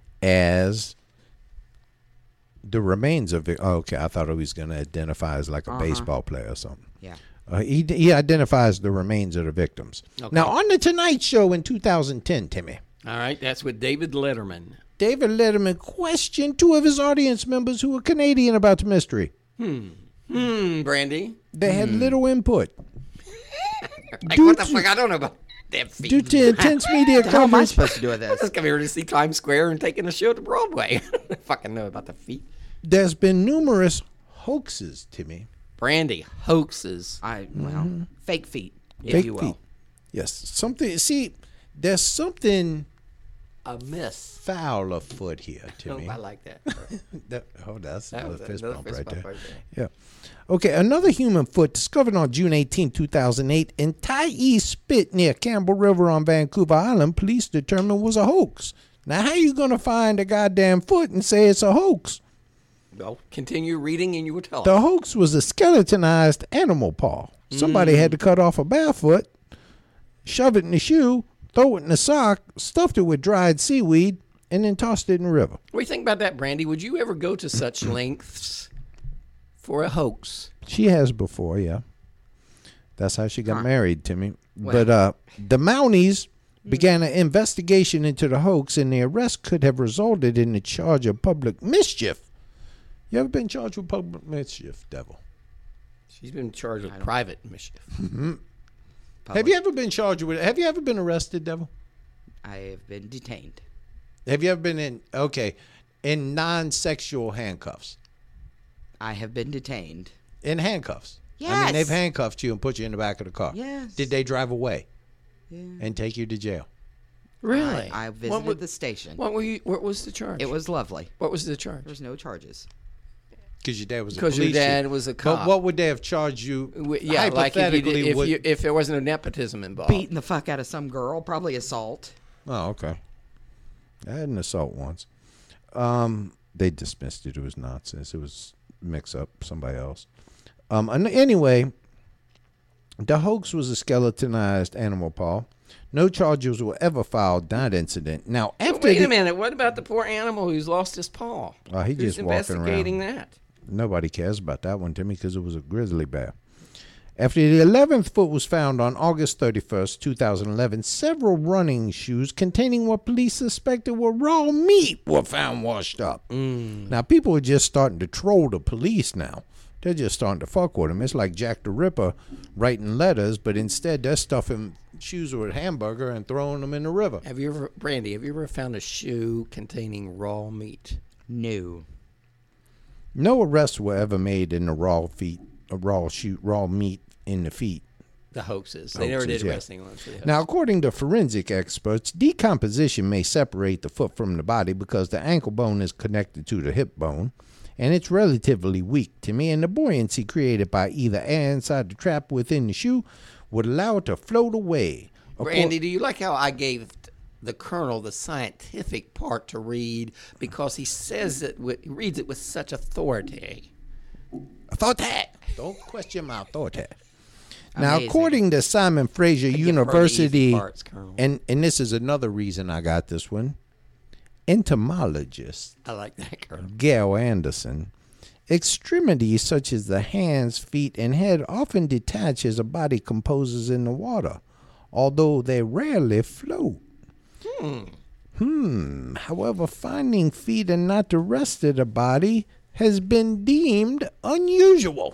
as the remains of it. Oh, okay, I thought he was going to identify as like a Uh-huh. baseball player or something. Yeah. Uh, he he identifies the remains of the victims. Okay. Now, on the Tonight Show in two thousand ten, Timmy, All right, that's with David Letterman. David Letterman questioned two of his audience members who were Canadian about the mystery. Hmm, Brandy. They had little input Like, Due what the to- fuck? I don't know about that feet. due to intense media What the hell am I coverage. supposed to do with I this? just come here to see Times Square and taking a show to Broadway. I don't fucking know about the feet. There's been numerous hoaxes, Timmy. Brandy, hoaxes. I well, fake feet, if Fake you will. feet. Yes, something. See, there's something A miss. foul afoot here, Oh, Timmy. I like that. That, oh, that's That another was fist another bump fist right bump there. right there. Yeah. Okay, another human foot discovered on June eighteenth, two thousand eight in Tyee Spit near Campbell River on Vancouver Island, police determined was a hoax. Now, how you going to find a goddamn foot and say it's a hoax? Well, continue reading and you will tell The us. hoax was a skeletonized animal paw. Somebody had to cut off a barefoot, shove it in the shoe, throw it in a sock, stuffed it with dried seaweed, and then tossed it in the river. What do you think about that, Brandy? Would you ever go to such lengths for a hoax? She has before, yeah. That's how she got Huh. married to me. But uh, the Mounties began an investigation into the hoax, and the arrest could have resulted in the charge of public mischief. You ever been charged with public mischief, Devil? She's been charged with private mischief. Have you ever been charged with? Have you ever been arrested, Devil? I have been detained. Have you ever been in? Okay, in non-sexual handcuffs. I have been detained. In handcuffs. I Yes. mean, they've handcuffed you and put you in the back of the car. Yes. Did they drive away Yeah. and take you to jail? Really? I, I What visited wa- the station. What were you? What was the charge? It was lovely. What was the charge? There was no charges. Because your dad was a Because your police chief. dad was a But cop. what would they have charged you? W- Yeah, like if, you hypothetically, did, if, would- you, if there wasn't a nepotism involved. Beating the fuck out of some girl, probably assault. Oh, okay. I had an assault once. Um, they dismissed it. It was nonsense. It was mix up somebody else. Um. and Anyway, the hoax was a skeletonized animal, Paul. No charges were ever filed in that incident. Now, after Wait the, a minute. What about the poor animal who's lost his paw? Oh, he Who's just walking investigating around. that? Nobody cares about that one, Timmy, because it was a grizzly bear. After the eleventh foot was found on August thirty-first, two thousand eleven, several running shoes containing what police suspected were raw meat were found washed up. Mm. Now, people are just starting to troll the police now. They're just starting to fuck with them. It's like Jack the Ripper writing letters, but instead they're stuffing shoes with hamburger and throwing them in the river. Have you ever, Brandy, have you ever found a shoe containing raw meat? No. No arrests were ever made in the raw feet, a raw shoe, raw meat in the feet. The hoaxes. They never Hoaxes, did yeah. arrest anyone for the hoax. Now, according to forensic experts, decomposition may separate the foot from the body because the ankle bone is connected to the hip bone, and it's relatively weak to me, and the buoyancy created by either air inside the trap within the shoe would allow it to float away. Of Brandy, course- do you like how I gave the colonel the scientific part to read because he says it with, he reads it with such authority? Authority. Don't question my authority. Now, Amazing. according to Simon Fraser I give her the University, easy parts, Colonel. and, and this is another reason I got this one, entomologist I like that, Colonel. Gail Anderson, extremities such as the hands, feet, and head often detach as a body composes in the water, although they rarely float. Hmm. Hmm. However, finding feet and not the rest of the body has been deemed unusual.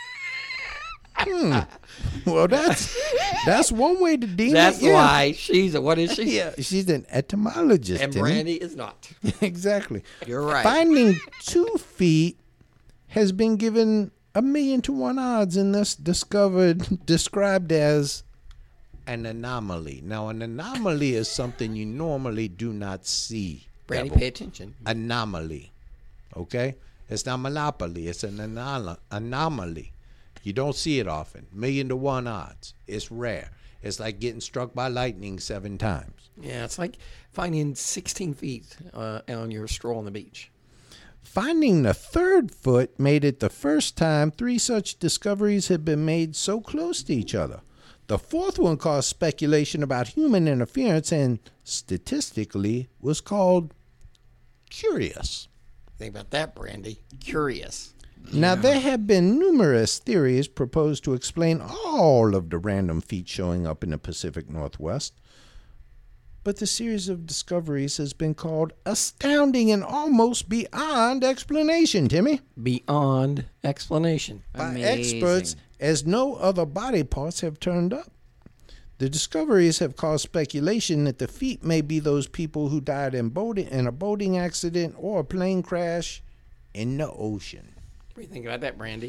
Hmm. Well, that's that's one way to deem That's it. Yeah. why she's a, what is she? Yeah, she's an etymologist. And Timmy. Brandy is not. Exactly. You're right. Finding two feet has been given a million to one odds in this discovered described as an anomaly. Now, an anomaly is something you normally do not see. Brandy, Devil. pay attention. Anomaly. Okay? It's not monopoly. It's an anal- anomaly. You don't see it often. Million to one odds. It's rare. It's like getting struck by lightning seven times. Yeah, it's like finding sixteen feet uh, on your stroll on the beach. Finding the third foot made it the first time three such discoveries had been made so close to each other. The fourth one caused speculation about human interference and, statistically, was called curious. Think about that, Brandy. Curious. Now, there have been numerous theories proposed to explain all of the random feet showing up in the Pacific Northwest. But the series of discoveries has been called astounding and almost beyond explanation, Timmy. Beyond explanation. By Amazing. experts, as no other body parts have turned up. The discoveries have caused speculation that the feet may be those people who died in, boating, in a boating accident or a plane crash in the ocean. What do you think about that, Brandy?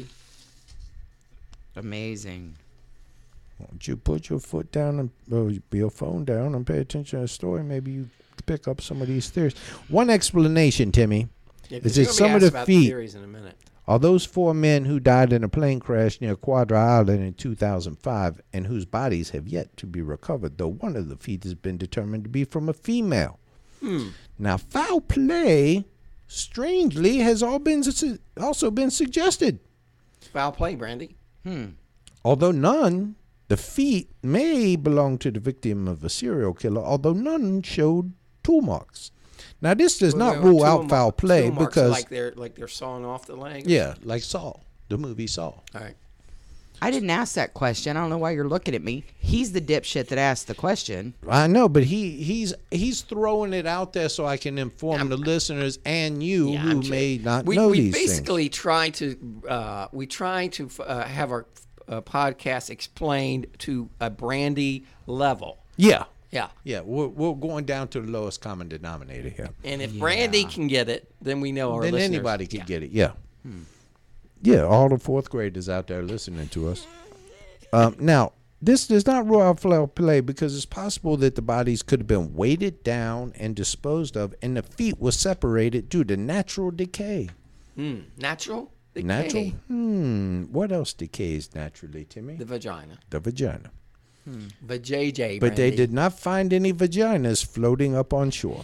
Amazing. Won't you put your foot down and or your phone down and pay attention to the story? Maybe you pick up some of these theories. One explanation, Timmy, Yeah, 'cause is you're that gonna be some of asked the about feet theories in a minute. are those four men who died in a plane crash near Quadra Island in two thousand five and whose bodies have yet to be recovered, though one of the feet has been determined to be from a female. Hmm. Now, foul play, strangely, has all been su- also been suggested. Foul play, Brandy. Hmm. Although none, the feet may belong to the victim of a serial killer, although none showed tool marks. Now, this does Well, not well, rule tool out mar- foul play tool marks because, like they're like they're sawing off the leg. or yeah, like Saw, the movie Saw. something? All right. I didn't ask that question. I don't know why you're looking at me. He's the dipshit that asked the question. I know, but he he's he's throwing it out there so I can inform the listeners and you Yeah, who I'm sure- may not we, know we these basically try to uh, we try to uh, have our uh, podcast explained to a Brandy level. things. Yeah, Yeah. yeah, we're we're going down to the lowest common denominator here. And if Brandy can get it, then we know our Then listeners. anybody can Yeah. get it. Yeah. Yeah, all the fourth graders out there listening to us. Um, now, this does not rule out foul play because it's possible that the bodies could have been weighted down and disposed of, and the feet were separated due to natural decay. Hmm. Natural? Decay. Natural? Hmm. What else decays naturally, Timmy? The vagina. The vagina. The J J. But they Brandy. did not find any vaginas floating up on shore.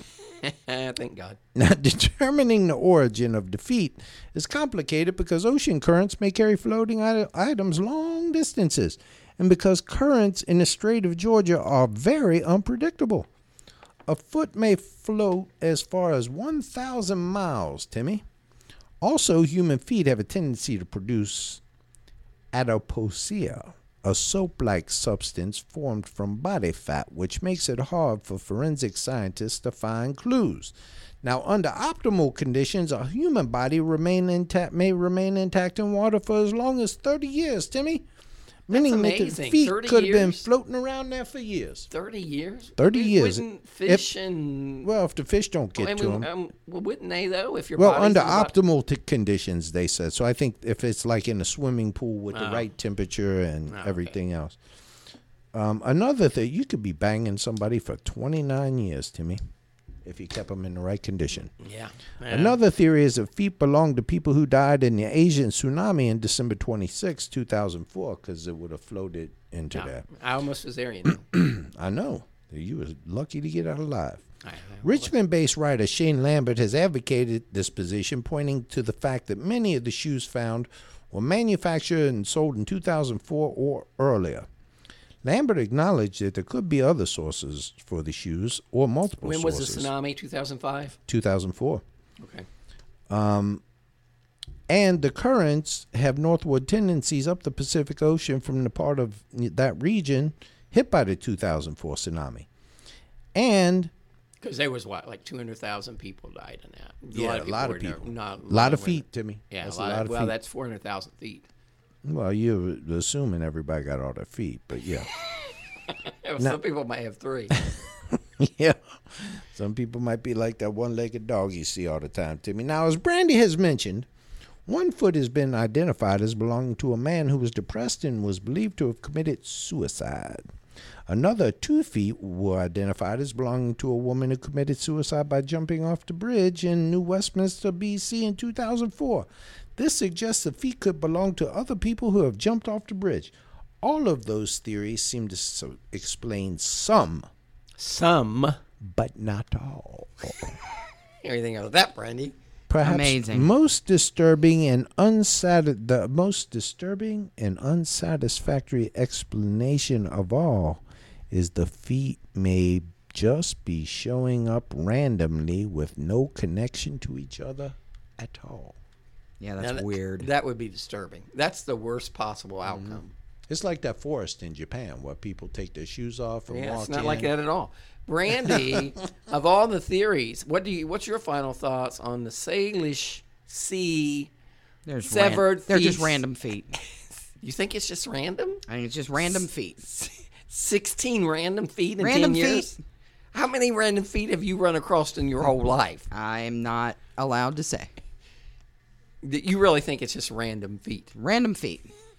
Thank God. Now, determining the origin of the feet is complicated because ocean currents may carry floating it- items long distances, and because currents in the Strait of Georgia are very unpredictable. A foot may float as far as one thousand miles, Timmy. Also, human feet have a tendency to produce adiposia, a soap-like substance formed from body fat, which makes it hard for forensic scientists to find clues. Now, under optimal conditions, a human body remain intact, may remain intact in water for as long as thirty years, Timmy. Meaning that the amazing. feet thirty could have been years? floating around there for years. thirty years? thirty Wouldn't- years. Wouldn't fish and... Well, if the fish don't get I to mean, them. um, well, wouldn't they, though? If your Well, body's under in the bo- optimal t- conditions, they said. So I think if it's like in a swimming pool with the Oh. right temperature and Oh, okay. everything else. Um, another thing, you could be banging somebody for twenty-nine years, Timmy, if you kept them in the right condition. Yeah. yeah. Another theory is that feet belong to people who died in the Asian tsunami in December twenty-sixth, two thousand four, because it would have floated into No, that. I almost was there, you know. I know. You were lucky to get out alive. I- I- Richmond-based writer Shane Lambert has advocated this position, pointing to the fact that many of the shoes found were manufactured and sold in two thousand four or earlier. Lambert acknowledged that there could be other sources for the shoes or multiple When was sources. the tsunami? two thousand five? two thousand four. Okay. And the currents have northward tendencies up the Pacific Ocean from the part of that region hit by the two thousand four tsunami. And Because there was, what, like two hundred thousand people died in that. Yeah, a people lot of were there- people. not- a lot of were- feet, Timmy. Yeah, That's a lot, of, well, feet. that's four hundred thousand feet. Well, you're assuming everybody got all their feet, but yeah. Well, Some people might have three. Yeah. Some people might be like that one-legged dog you see all the time, Timmy. Now, as Brandy has mentioned, one foot has been identified as belonging to a man who was depressed and was believed to have committed suicide. Another two feet were identified as belonging to a woman who committed suicide by jumping off the bridge in New Westminster, B C in two thousand four. This suggests the feet could belong to other people who have jumped off the bridge. All of those theories seem to so explain some, Some. but not all. Everything out of that, Brandy. Perhaps Amazing. most disturbing and unsat- the most disturbing and unsatisfactory explanation of all is the feet may just be showing up randomly with no connection to each other at all. Yeah, Now, that's that- weird. That would be disturbing. That's the worst possible outcome. It's like that forest in Japan where people take their shoes off and Yeah, walk it's not in. like that at all. Brandy, of all the theories, what do you? What's your final thoughts on the Salish Sea? There's severed They're just feet. random feet. You think it's just random? I mean, it's just random feet. Sixteen random feet in Random ten years. feet. How many random feet have you run across in your whole life? I'm not allowed to say. That you really think it's just random feet? Random feet.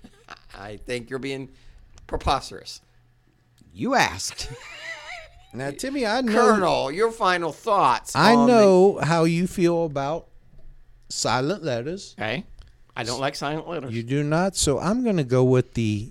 I think you're being preposterous. You asked. Now, Timmy, I know Colonel, your final thoughts. I on the- know how you feel about silent letters. Okay. I don't like silent letters. You do not, so I'm going to go with the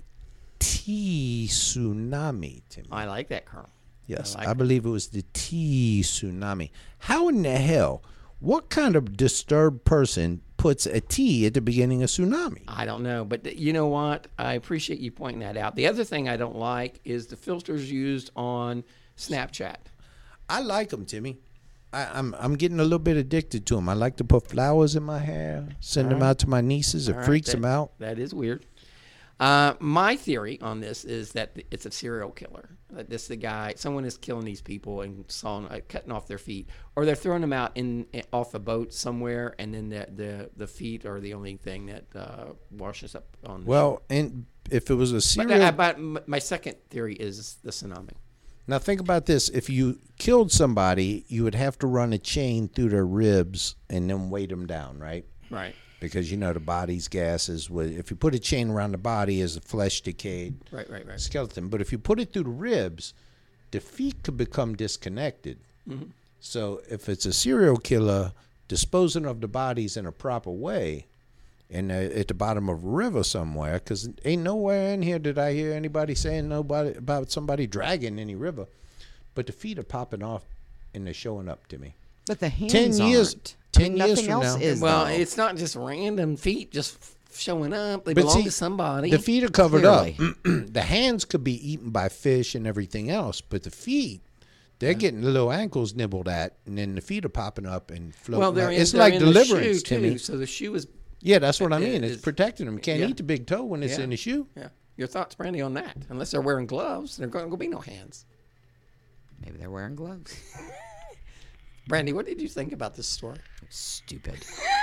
T tsunami, Timmy. I like that, Colonel. Yes, I I, like it. believe it was the T tsunami. How in the hell? What kind of disturbed person puts a T at the beginning of tsunami? I don't know, but th- you know what? I appreciate you pointing that out. The other thing I don't like is the filters used on Snapchat. I like them, Timmy. I, I'm I'm getting a little bit addicted to them. I like to put flowers in my hair, send them out to my nieces. It All right, freaks that- them out. That is weird. Uh, my theory on this is that it's a serial killer. That this the guy, someone is killing these people and sawing, uh, cutting off their feet, or they're throwing them out in, in off a boat somewhere, and then the the, the feet are the only thing that uh, washes up on. The Well, and if it was a But, serial, uh, but m- my second theory is the tsunami. now think about this: if you killed somebody, you would have to run a chain through their ribs and then weight them down, right? Right. Because you know the body's gases. Would if you put a chain around the body, as the flesh decayed, Right. Right. Right. skeleton. But if you put it through the ribs, the feet could become disconnected. Mm-hmm. So if it's a serial killer disposing of the bodies in a proper way, and uh, at the bottom of a river somewhere, because ain't nowhere in here did I hear anybody saying nobody about somebody dragging any river, but the feet are popping off and they're showing up to me. But the hands ten years, aren't. ten I mean, years nothing from else now. is. Well, though. it's not just random feet just f- showing up. They But belong see, to somebody. The feet are covered Clearly. up. The hands could be eaten by fish and everything else, but the feet, they're getting the little ankles nibbled at, and then the feet are popping up and floating. well, they're out. in, It's they're like in deliverance, the shoe, Timmy. too. So the shoe is, Yeah, that's what I mean. It It's is- protecting them. Can't yeah. eat the big toe when it's Yeah. in the shoe. yeah. Your thoughts, Brandy, on that? Unless they're wearing gloves, there's going to be no hands. Maybe they're wearing gloves. Brandy, what did you think about this story? Stupid.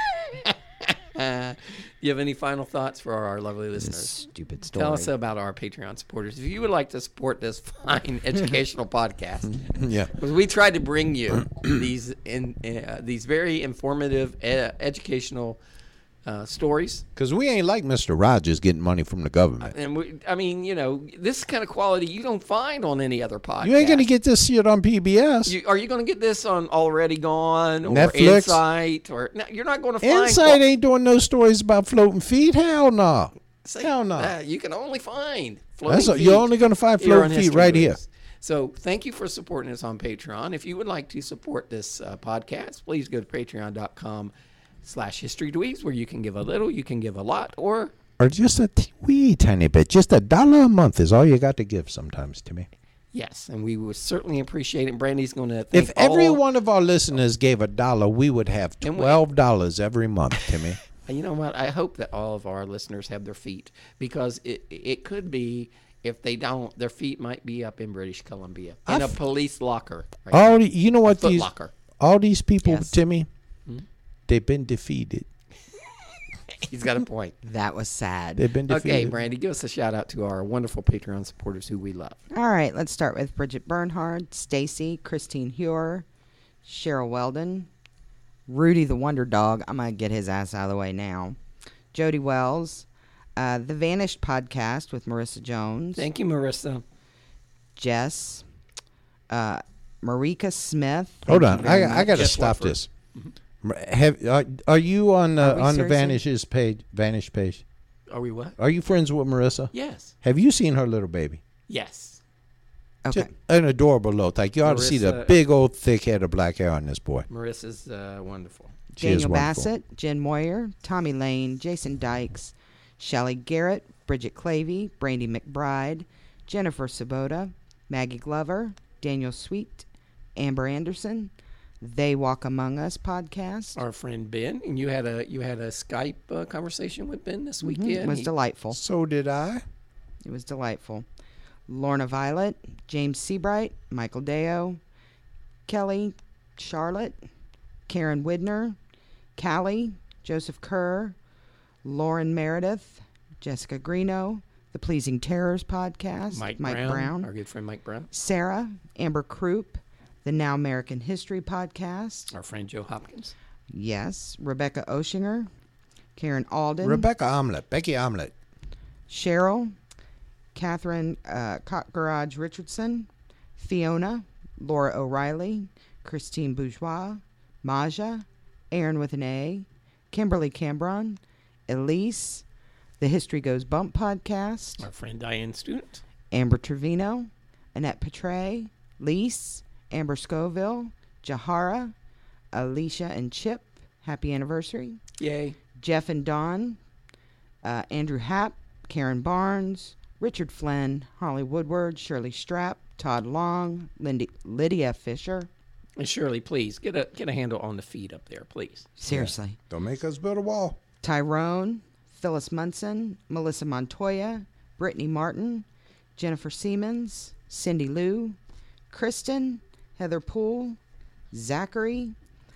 Uh, you have any final thoughts for our lovely listeners? Stupid story. Tell us about our Patreon supporters. If you would like to support this fine educational podcast, Yeah. because we tried to bring you these in uh, these very informative, uh, educational uh, stories, Because we ain't like Mister Rogers getting money from the government. and we, I mean, you know, this kind of quality you don't find on any other podcast. You ain't going to get this shit on P B S. You, are you going to get this on Already Gone or Netflix? Insight or no, you're not going to find Insight ain't doing no stories about floating feet. Hell no. Say, Hell no. uh, you can only find floating That's a, feet you're only going to find here on floating feet History right here. Booths. So thank you for supporting us on Patreon. If you would like to support this uh, podcast, please go to patreon.com slash history dweebs, where you can give a little, you can give a lot, or Or just a t- wee tiny bit. Just a dollar a month is all you got to give sometimes to me. yes, and we would certainly appreciate it. Brandy's going to thank If every all- one of our listeners gave a dollar, we would have And we- twelve dollars every month, Timmy. You know what? I hope that all of our listeners have their feet, because it it could be, if they don't, their feet might be up in British Columbia in a I've- police locker. Right All the, you know what Foot these locker. all these people, Yes. Timmy, they've been defeated. He's got a point. That was sad. They've been defeated. Okay, Brandy, give us a shout out to our wonderful Patreon supporters who we love. All right, let's start with Bridget Bernhard, Stacy, Christine Huer, Cheryl Weldon, Rudy the Wonder Dog. I'm going to get his ass out of the way now. Jody Wells, uh, The Vanished Podcast with Marissa Jones, Thank you, Marissa. Jess, uh, Marika Smith. Hold Thank on, you very I, I got to Jess stop Watford. this. Have are, are you on Are uh, we on the seriously? Vanish's page? Vanish page. Are we what? Are you friends with Marissa? Yes. Have you seen her little baby? Yes. Okay. Just an adorable little thing. You ought to see the Marissa- big old thick head of black hair on this boy. Marissa's uh, wonderful. She is Daniel wonderful. Bassett, Jen Moyer, Tommy Lane, Jason Dykes, Shelley Garrett, Bridget Clavey, Brandy McBride, Jennifer Sabota, Maggie Glover, Daniel Sweet, Amber Anderson, They Walk Among Us podcast. Our friend Ben, and you had a you had a Skype uh, conversation with Ben this weekend. It was He- delightful. So did I. It was delightful. Lorna Violet, James Seabright, Michael Deo, Kelly, Charlotte, Karen Widner, Callie, Joseph Kerr, Lauren Meredith, Jessica Greeno, The Pleasing Terrors podcast, Mike, Mike Brown, Brown, our good friend Mike Brown, Sarah, Amber Croup, the Now American History podcast, our friend Joe Hopkins, yes, Rebecca Oshinger, Karen Alden, Rebecca Omelette, Becky Omelette. Cheryl, Catherine uh, Cock Garage Richardson, Fiona, Laura O'Reilly, Christine Bourgeois, Maja, Aaron with an A, Kimberly Cambron, Elise, the History Goes Bump podcast, our friend Diane Student, Amber Trevino, Annette Petray, Lise, Amber Scoville, Jahara, Alicia and Chip, happy anniversary, yay, Jeff and Don, uh, Andrew Happ, Karen Barnes, Richard Flynn, Holly Woodward, Shirley Strapp, Todd Long, Lindy, Lydia Fisher. and Shirley, please get a get a handle on the feed up there, please. Seriously. Don't make us build a wall. Tyrone, Phyllis Munson, Melissa Montoya, Brittany Martin, Jennifer Siemens, Cindy Lou, Kristen, Heather Poole, Zachary,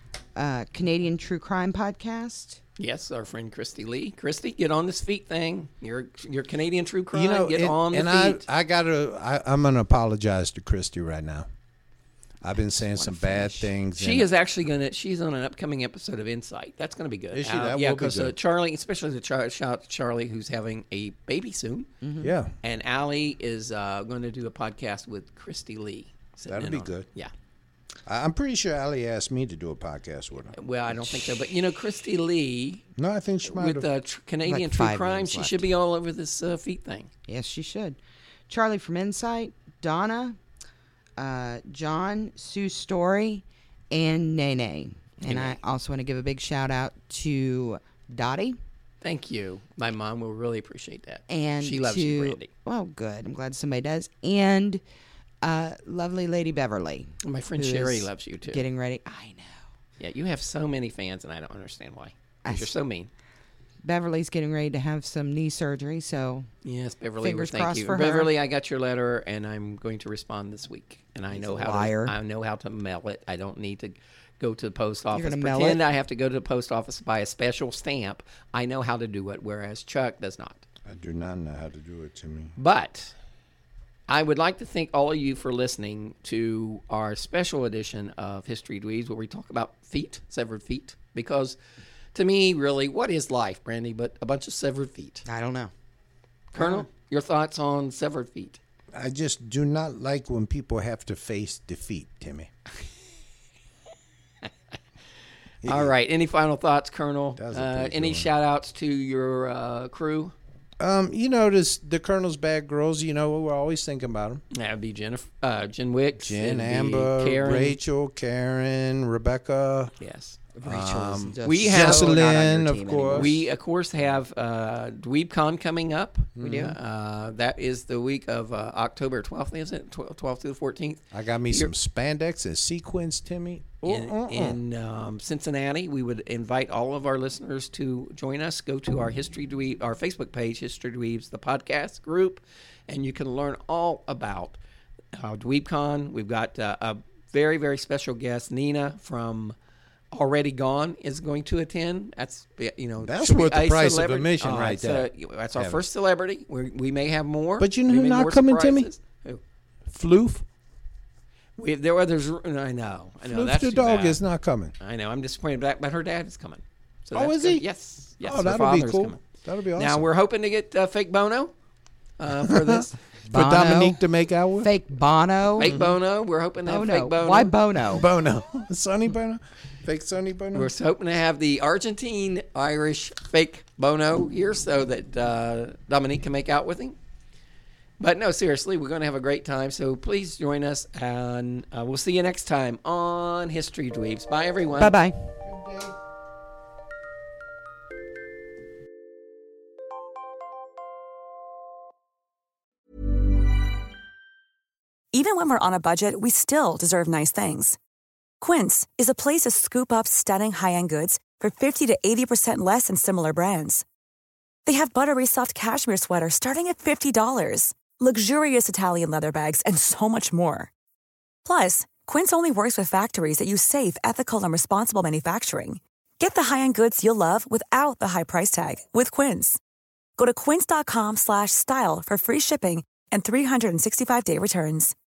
uh, Canadian True Crime Podcast. Yes, our friend Christy Lee. Christy, get on this feet thing. You're you're Canadian true crime. You know, get and, on the and I, feet. I gotta, I, I'm gonna apologize to Christy right now. I've been saying some bad things. She and- is actually going to, she's on an upcoming episode of Insight. That's going to be good. Is she? Uh, That yeah, will be because uh, good. Charlie, especially the char- shout out to Charlie, who's having a baby soon. Yeah, And Allie is uh, going to do a podcast with Christy Lee. sitting That'll in be on- good. Yeah. I- I'm pretty sure Ali asked me to do a podcast with her. Well, I don't think so. But, you know, Christy Lee, No, I think she might with have. uh, tr- Canadian Like True five Crime, minutes she left. should be all over this uh, feet thing. Yes, she should. Charlie from Insight, Donna, uh, John, Sue Story, and Nene. And Nene. I also want to give a big shout out to Dottie. Thank you. My mom will really appreciate that. And she loves to, you, Brandy. Well, good. I'm glad somebody does. And uh, lovely Lady Beverly. My friend who Sherry is loves you too. Getting ready. I know. Yeah, you have so many fans, and I don't understand why. I You're s- so mean. Beverly's getting ready to have some knee surgery, so Yes, Beverly. Fingers well, thank crossed you, for her. Beverly. I got your letter, and I'm going to respond this week. And I know a how liar. to. I know how to mail it. I don't need to go to the post office. gonna mail Pretend it? I have to go to the post office to buy a special stamp. I know how to do it, whereas Chuck does not. I do not know how to do it to me. But I would like to thank all of you for listening to our special edition of History Dweebs, where we talk about feet, severed feet. Because to me, really, what is life, Brandy, but a bunch of severed feet? I don't know. Colonel, your thoughts on severed feet? I just do not like when people have to face defeat, Timmy. All right. Any final thoughts, Colonel? That was a Uh, pretty any good one. shout outs to your uh, crew? Um, you notice the Colonel's bad girls, you know, we're always thinking about them. That would be Jennifer, uh, Jen Wicks. Jen, it'd be Amber, Karen. Rachel, Karen, Rebecca. Yes. Rachel is Um, just we so have- not on your Jocelyn, of team course. anymore. We, of course, have uh, DweebCon coming up. We do. Uh, that is the week of uh, October twelfth, is it? twelfth to the fourteenth. I got me some spandex and sequins, Timmy. Oh, In, uh, uh. in um, Cincinnati. We would invite all of our listeners to join us. Go to our History Dweeb, our Facebook page, History Dweebs, the podcast group, and you can learn all about uh, DweebCon. We've got uh, a very, very special guest, Nina from Already Gone, is going to attend. That's you know That's should be worth the a price of celebrity- admission Oh, right it's, there. uh, that's our Heaven. first celebrity. We we may have more. But you know who Maybe not more coming, Timmy? surprises. Who? Floof. We, there were others. I know. I know. Floof That's the too dog bad. is not coming. I know. I'm disappointed, but, but her dad is coming. So Oh, that's is good. he? Yes. Yes. Oh, her that'll be father's cool. coming. That'll be awesome. Now we're hoping to get uh, fake Bono uh, for this. For Bono. Dominique to make out with? Fake Bono. Fake Bono. We're hoping to have Bono. fake Bono. Why Bono? Bono. Sonny Bono? Fake Sonny Bono? We're hoping to have the Argentine Irish fake Bono here so that uh, Dominique can make out with him. But no, seriously, we're going to have a great time. So please join us, and uh, we'll see you next time on History Dweebs. Bye, everyone. Bye bye. Even when we're on a budget, we still deserve nice things. Quince is a place to scoop up stunning high-end goods for fifty to eighty percent less than similar brands. They have buttery soft cashmere sweaters starting at fifty dollars, luxurious Italian leather bags, and so much more. Plus, Quince only works with factories that use safe, ethical, and responsible manufacturing. Get the high-end goods you'll love without the high price tag with Quince. Go to quince.com slash style for free shipping and three sixty-five day returns.